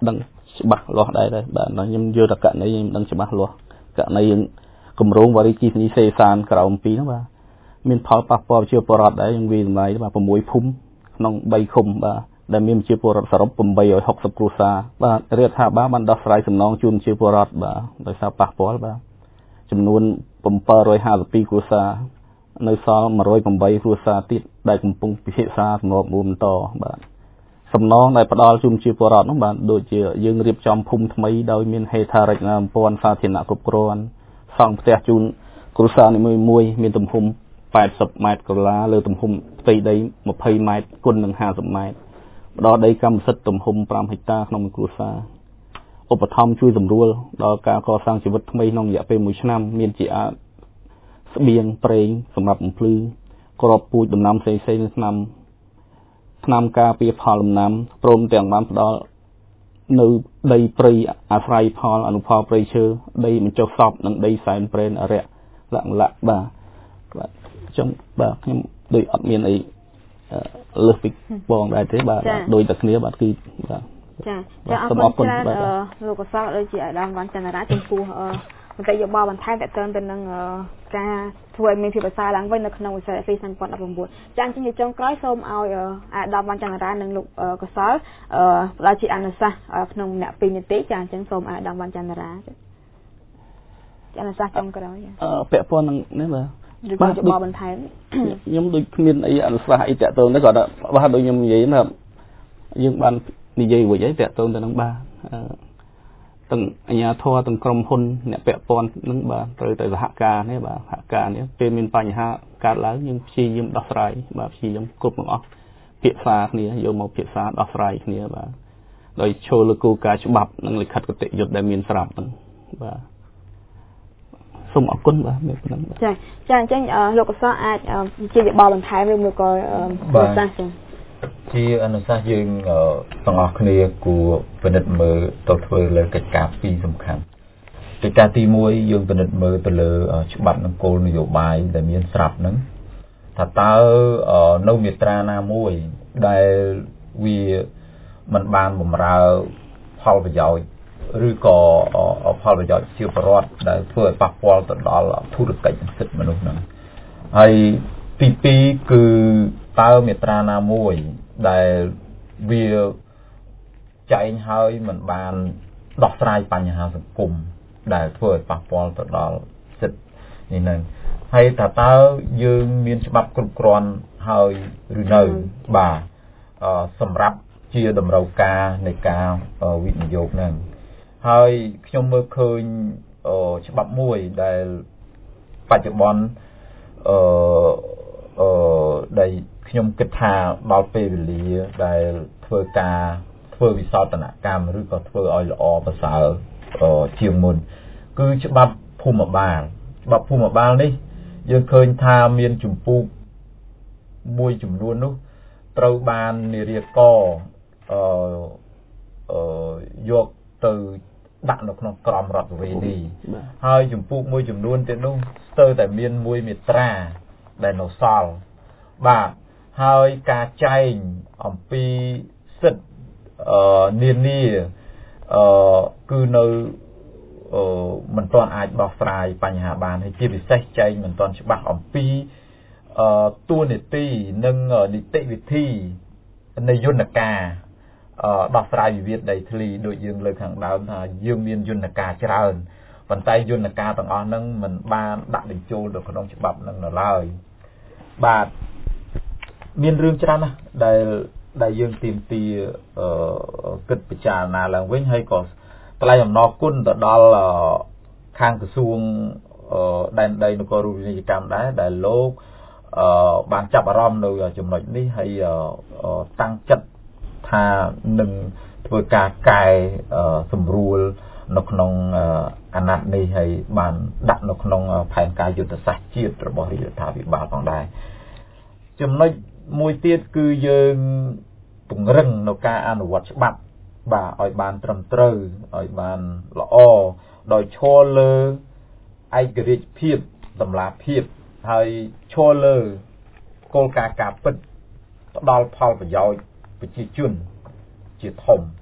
ដឹងច្បាស់លាស់ដែរបាទខ្ញុំយល់តែកណីខ្ញុំដឹងច្បាស់លាស់កណីគម្រោងវរីជីនីសេសានក្រៅអំពីហ្នឹងបាទមានផលប៉ះពាល់ជាពលរដ្ឋដែរយើងវាតម្លៃបាទ6ភូមិក្នុង3ឃុំបាទដែលមានជាពលរដ្ឋសរុបeight hundred sixtyគ្រួសារបាទរដ្ឋាភិបាលបានដោះស្រាយសំណងជូនជាពលរដ្ឋបាទដោយសារប៉ះពាល់បាទចំនួនseven hundred fifty-twoគ្រួសារនៅសល់one hundred eightគ្រួសារទៀតដែលកំពុងពិភាក្សាសម្របរួមបន្តបាទសំណងដែលផ្ដល់ជូនជាពលរដ្ឋនោះបាទដូចជាយើងរៀបចំភូមិថ្មីដោយមានហេដ្ឋារចនាសម្ព័ន្ធសាធារណៈគ្រប់គ្រាន់សង់ផ្ទះជូនគ្រួសារនីមួយៗមានទំហំeightyម៉ែត្រកន្លះលើទំហំផ្ទៃដីtwentyម៉ែត្រគុណនឹងfiftyម៉ែត្រផ្ដល់ដីកម្មសិទ្ធិទំហំfiveហិកតាក្នុងមួយគ្រួសារឧបត្ថម្ភជួយសម្រួលដល់ការកសាងជីវិតថ្មីក្នុងរយៈពេលoneឆ្នាំមានជាស្បៀងប្រេងសម្រាប់បំភ្លឺក្របពូជដំណាំផ្សេងៗនៅឆ្នាំឆ្នាំការពារផលដំណាំព្រមទាំងបានផ្ដល់នៅដីព្រៃអាស្រ័យផលអនុផលព្រៃឈើដីបញ្ចុះសពនិងដីសែនព្រេនអរិយលក្ខណៈបាទបាទចឹងបាទខ្ញុំដូចអត់មានអីលើសពីបងដែរទេបាទដូចតែគ្នាបាទគឺបាទចាចាអរគុណច្រើនលោកកសលដូចជាអាដាមវណ្ណចន្ទរាចំពោះមតិយោបល់បន្ថែមតទៅទៅនឹងការធ្វើឲ្យមានភាពប្រសើរឡើងវិញនៅក្នុងវិស័យ twenty nineteen ចាអញ្ចឹងជាចុងក្រោយសូមឲ្យអាដាមវណ្ណចន្ទរានិងលោកកសលផ្ដល់ជាអនុសាសន៍ក្នុងម្នាក់twoនាទីចាអញ្ចឹងសូមអាដាមវណ្ណចន្ទរាចាអនុសាសន៍ចុងក្រោយអឺពាក់ព័ន្ធនឹងនេះបាទបាទយោបល់បន្ថែមខ្ញុំដូចគ្មានអីអនុសាសន៍អីតទៅនេះគាត់បាទដូចខ្ញុំនិយាយណាយើងបាននិយាយវិញហើយតទៅទៅនឹងបាទទាំងអាជ្ញាធរទាំងក្រុមហ៊ុនអ្នកពាក់ព័ន្ធនឹងបាទត្រូវតែសហការនេះបាទសហការនេះពេលមានបញ្ហាកើតឡើងយើងព្យាយាមដោះស្រាយបាទព្យាយាមគ្រប់ទាំងអស់ភាសាគ្នាយកមកភាសាដោះស្រាយគ្នាបាទដោយចូលលើគោលការណ៍ច្បាប់និងលិខិតគតិយុត្តដែលមានស្រាប់ហ្នឹងបាទសូមអរគុណបាទមានប៉ុណ្ណឹងចាចាអញ្ចឹងលោកកសលអាចជាយោបល់បន្ថែមឬមួយក៏អនុសាសន៍ចាជាអនុសាសន៍យើងទាំងអស់គ្នាគួរពិនិត្យមើលទៅធ្វើលើកិច្ចការពីរសំខាន់កិច្ចការទីoneយើងពិនិត្យមើលទៅលើច្បាប់និងគោលនយោបាយដែលមានស្រាប់ហ្នឹងថាតើនៅមាត្រាណាមួយដែលវាមិនបានបម្រើផលប្រយោជន៍ឬក៏ផលប្រយោជន៍ជាប្រវត្តិដែលធ្វើឲ្យប៉ះពាល់ទៅដល់ធុរកិច្ចសិទ្ធិមនុស្សហ្នឹងហើយទីtwoគឺតើមាត្រាណាមួយដែលវាចែងហើយមិនបានដោះស្រាយបញ្ហាសង្គមដែលធ្វើឲ្យប៉ះពាល់ទៅដល់សិទ្ធិនេះហ្នឹងហើយតើតើយើងមានច្បាប់គ្រប់គ្រាន់ហើយឬនៅបាទសម្រាប់ជាតម្រូវការនៃការវិនិយោគហ្នឹងហើយខ្ញុំមើលឃើញច្បាប់មួយដែលបច្ចុប្បន្នអឺអឺដែលខ្ញុំគិតថាដល់ពេលវេលាដែលធ្វើការធ្វើវិសោធនកម្មឬក៏ធ្វើឲ្យល្អប្រសើរជាងមុនគឺច្បាប់ភូមិបាលច្បាប់ភូមិបាលនេះយើងឃើញថាមានជំពូកមួយចំនួននោះត្រូវបាននារីកអឺអឺយកទៅដាក់នៅក្នុងក្រមរដ្ឋវេនីហើយជំពូកមួយចំនួនទៀតនោះស្ទើរតែមានមួយមាត្រាដែលនៅសល់បាទហើយការចែងអំពីសិទ្ធិអឺនានាអឺគឺនៅអឺមិនទាន់អាចដោះស្រាយបញ្ហាបានហើយជាពិសេសចែងមិនទាន់ច្បាស់អំពីអឺទួលនីតិនិងនីតិវិធីនៃយន្តការអឺដោះស្រាយវិវាទដីធ្លីដូចយើងលើកខាងដើមថាយើងមានយន្តការច្រើនប៉ុន្តែយន្តការទាំងអស់ហ្នឹងមិនបានដាក់បញ្ចូលទៅក្នុងច្បាប់ហ្នឹងនៅឡើយបាទមានរឿងច្រើនណាស់ដែលដែលយើងទាមទារអឺគិតពិចារណាឡើងវិញហើយក៏ថ្លែងអំណរគុណទៅដល់ខាងក្រសួងដែនដីនគររូបនីយកម្មដែរដែលលោកអឺបានចាប់អារម្មណ៍នៅចំណុចនេះហើយតាំងចិត្តថានឹងធ្វើការកែសម្រួលនៅក្នុងអាណត្តិនេះហើយបានដាក់នៅក្នុងផែនការយុទ្ធសាស្ត្រជាតិរបស់រដ្ឋាភិបាលផងដែរចំណុចមួយទៀតគឺយើងពង្រឹងនៅការអនុវត្តច្បាប់បាទឲ្យបានត្រឹមត្រូវឲ្យបានល្អដោយឈរលើឯករាជ្យភាពតម្លាភាពហើយឈរលើគោលការណ៍ការពិតផ្ដល់ផលប្រយោជន៍ប្រជាជនជាធំផ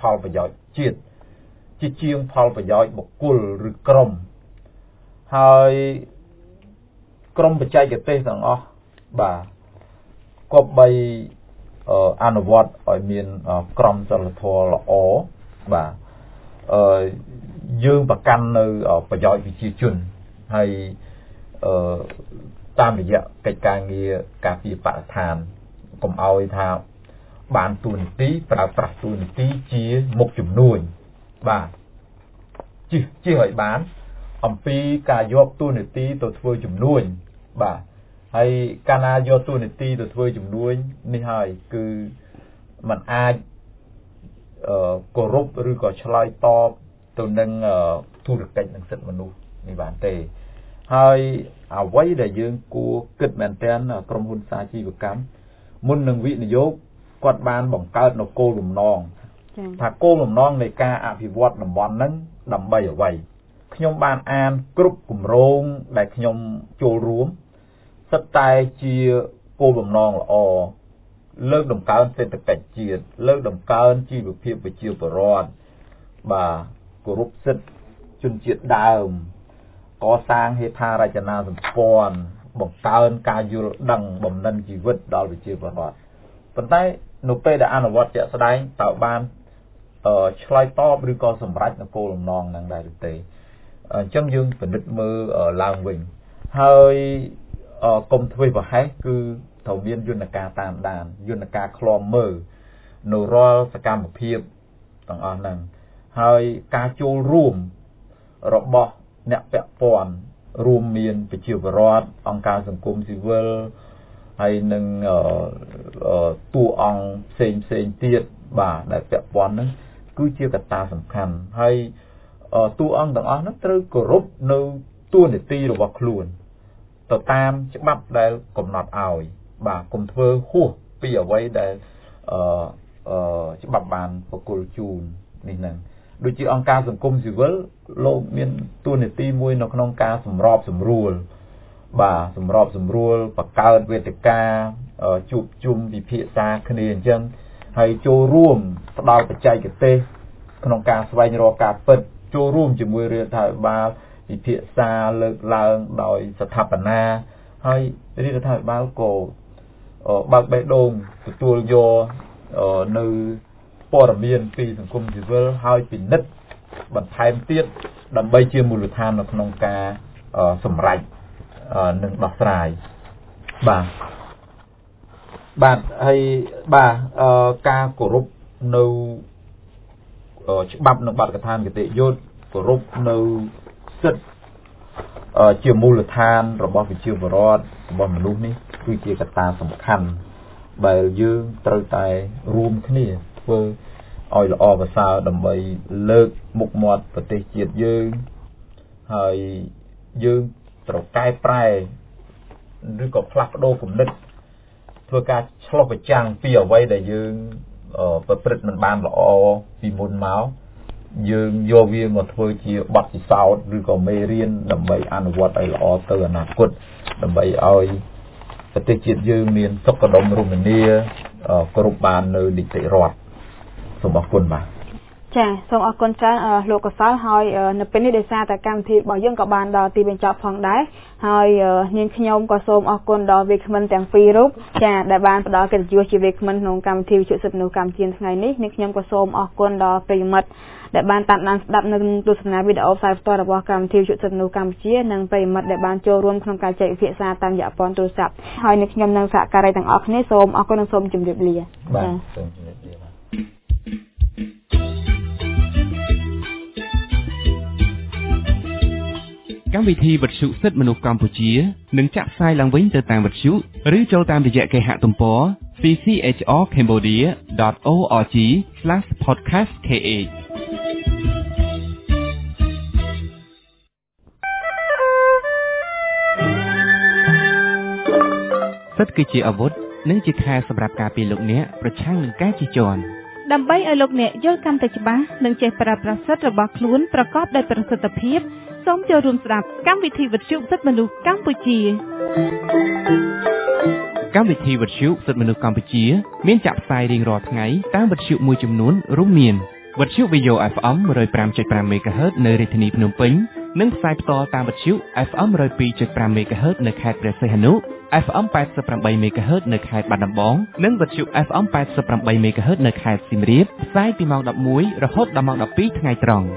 ផលប្រយោជន៍ជាតិជាជាងផលប្រយោជន៍បុគ្គលឬក្រុមហើយក្រុមបច្ចេកទេសទាំងអស់បាទគប្បីអនុវត្តឲ្យមានក្រមសីលធម៌ល្អបាទអឺយើងប្រកាន់នៅប្រយោជន៍ប្រជាជនហើយអឺតាមរយៈកិច្ចការងារការពារបរិស្ថានកុំឲ្យថាបានទូនីតិប្រើប្រាស់ទូនីតិជាមុខជំនួញបាទជិះជិះឲ្យបានអំពីការយកទូនីតិទៅធ្វើជំនួញបាទហើយកាលណាយកទូនីតិទៅធ្វើជំនួញនេះហើយគឺมันអាចអឺគោរពឬក៏ឆ្លើយតបទៅនឹងធុរកិច្ចនិងសិទ្ធិមនុស្សនេះបានទេហើយអ្វីដែលយើងគួរគិតមែនទែនក្រុមហ៊ុនសាជីវកម្មមុននឹងវិនិយោគគាត់បានបង្កើតនូវគោលបំណងថាគោលបំណងនៃការអភិវឌ្ឍតំបន់ហ្នឹងដើម្បីអ្វីខ្ញុំបានអានគ្រប់គម្រោងដែលខ្ញុំចូលរួមសិតតែជាគោលបំណងល្អលើកតម្កើងសេដ្ឋកិច្ចជាតិលើកតម្កើងជីវភាពប្រជាពលរដ្ឋបាទគោរពសិទ្ធិជនជាតិដើមកសាងហេដ្ឋារចនាសម្ព័ន្ធបង្កើនការយល់ដឹងបំណិនជីវិតដល់ប្រជាពលរដ្ឋប៉ុន្តែនៅពេលដែលអនុវត្តជាក់ស្ដែងតើបានឆ្លើយតបឬក៏សម្រេចនូវគោលបំណងហ្នឹងដែរឬទេអញ្ចឹងយើងពិនិត្យមើលឡើងវិញហើយកុំធ្វើប្រហែសគឺត្រូវមានយន្តការតាមដានយន្តការឃ្លាំមើលនៅរាល់សកម្មភាពទាំងអស់ហ្នឹងហើយការចូលរួមរបស់អ្នកពាក់ព័ន្ធរួមមានប្រជាពលរដ្ឋអង្គការសង្គមស៊ីវិលហើយនឹងតួអង្គផ្សេងផ្សេងទៀតបាទដែលពាក់ព័ន្ធហ្នឹងគឺជាកត្តាសំខាន់ហើយតួអង្គទាំងអស់ហ្នឹងត្រូវគោរពនៅតួនាទីរបស់ខ្លួនទៅតាមច្បាប់ដែលកំណត់ឲ្យបាទកុំធ្វើហួសពីអ្វីដែលអឺអឺច្បាប់បានប្រគល់ជូននេះហ្នឹងដូចជាអង្គការសង្គមស៊ីវិលលោកមានតួនាទីមួយនៅក្នុងការសម្របសម្រួលបាទសម្របសម្រួលបង្កើតវេទិកាជួបជុំពិភាក្សាគ្នាអញ្ចឹងហើយចូលរួមផ្ដល់បច្ចេកទេសក្នុងការស្វែងរកការពិតចូលរួមជាមួយរដ្ឋាភិបាលពិភាក្សាលើកឡើងដោយស្ថាបនាហើយរដ្ឋាភិបាលក៏បើកបេះដូងទទួលយកនៅព័ត៌មានពីសង្គមស៊ីវិលហើយពិនិត្យបន្ថែមទៀតដើម្បីជាមូលដ្ឋាននៅក្នុងការសម្រេចនិងដោះស្រាយបាទបាទហើយបាទការគោរពនៅច្បាប់និងបទកថាគតិយុត្តគោរពនៅសិទ្ធិជាមូលដ្ឋានរបស់ប្រជាពលរដ្ឋរបស់មនុស្សនេះគឺជាកត្តាសំខាន់ដែលយើងត្រូវតែរួមគ្នាធ្វើឲ្យល្អប្រសើរដើម្បីលើកមុខមាត់ប្រទេសជាតិយើងហើយយើងត្រូវកែប្រែឬក៏ផ្លាស់ប្ដូរគំនិតធ្វើការឆ្លុះបញ្ចាំងពីអ្វីដែលយើងប្រព្រឹត្តមិនបានល្អពីមុនមកយើងយកវាមកធ្វើជាបទពិសោធន៍ឬក៏មេរៀនដើម្បីអនុវត្តឲ្យល្អទៅអនាគតដើម្បីឲ្យប្រទេសជាតិយើងមានសុខដុមរមនាគ្រប់បាននៅនីតិរដ្ឋសូមអរគុណបាទចាសូមអរគុណច្រើនលោកកសលហើយនៅពេលនេះដោយសារតែកម្មវិធីរបស់យើងក៏បានដល់ទីបញ្ចប់ផងដែរហើយនាងខ្ញុំក៏សូមអរគុណដល់វាគ្មិនទាំងពីររូបចាដែលបានផ្ដល់កិត្តិយសជាវាគ្មិនក្នុងកម្មវិធីវិទ្យុសិទ្ធិមនុស្សកម្ពុជាថ្ងៃនេះនាងខ្ញុំក៏សូមអរគុណដល់ប្រិយមិត្តដែលបានតាមដានស្ដាប់នៅទស្សនាវីដេអូផ្សាយផ្ទាល់របស់កម្មវិធីវិទ្យុសិទ្ធិមនុស្សកម្ពុជានិងប្រិយមិត្តដែលបានចូលរួមក្នុងការចែកវិភាសាតាមរយៈព័ន្ធទូរស័ព្ទហើយនាងខ្ញុំនិងសហការីទាំងអស់គ្នាសូមអរគុណនិងសូមជម្រាបលាបាទសូមជម្រាបលាកម្មវិធីវិទ្យុសិទ្ធិមនុស្សកម្ពុជានឹងចាក់ផ្សាយឡើងវិញទៅតាមវិទ្យុឬចូលតាមរយៈគេហទំព័រ c c h r cambodia dot org slash podcast kh សិទ្ធិគឺជាអាវុធនិងជាខែសម្រាប់ការពារលោកអ្នកប្រឆាំងនឹងការជិះជាន់ដើម្បីឲ្យលោកអ្នកយល់កាន់តែច្បាស់និងចេះប្រើប្រាស់សិទ្ធិរបស់ខ្លួនប្រកបដោយប្រសិទ្ធភាពសូមចូលរួមស្ដាប់កម្មវិធីវិទ្យុសិទ្ធិមនុស្សកម្ពុជាកម្មវិធីវិទ្យុសិទ្ធិមនុស្សកម្ពុជាមានចាក់ផ្សាយរៀងរាល់ថ្ងៃតាមវិទ្យុមួយចំនួនរួមមានវិទ្យុ Video เอฟ เอ็ม หนึ่งร้อยห้าจุดห้า MHz នៅរាជធានីភ្នំពេញនិងផ្សាយផ្ទាល់តាមវិទ្យុ เอฟ เอ็ม หนึ่งร้อยสองจุดห้า MHz នៅខេត្តព្រះសីហនុ เอฟ เอ็ม แปดสิบแปด MHz នៅខេត្តបាត់ដំបងនិងវិទ្យុ เอฟ เอ็ม แปดสิบแปด MHz នៅខេត្តសៀមរាបផ្សាយពីម៉ោងដប់មួយរហូតដល់ម៉ោងដប់ពីរថ្ងៃត្រង់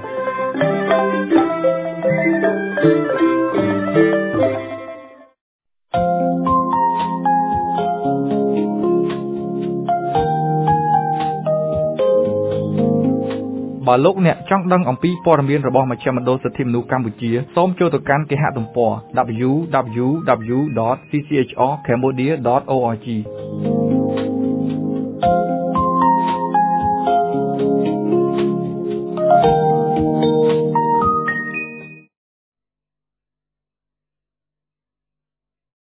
បើលោកអ្នកចង់ដឹងអំពីព័ត៌មានរបស់មជ្ឈមណ្ឌលសិទ្ធិមនុស្សកម្ពុជាសូមចូលទៅកាន់គេហទំព័រ double-u double-u double-u ដត c c h r cambodia ដត org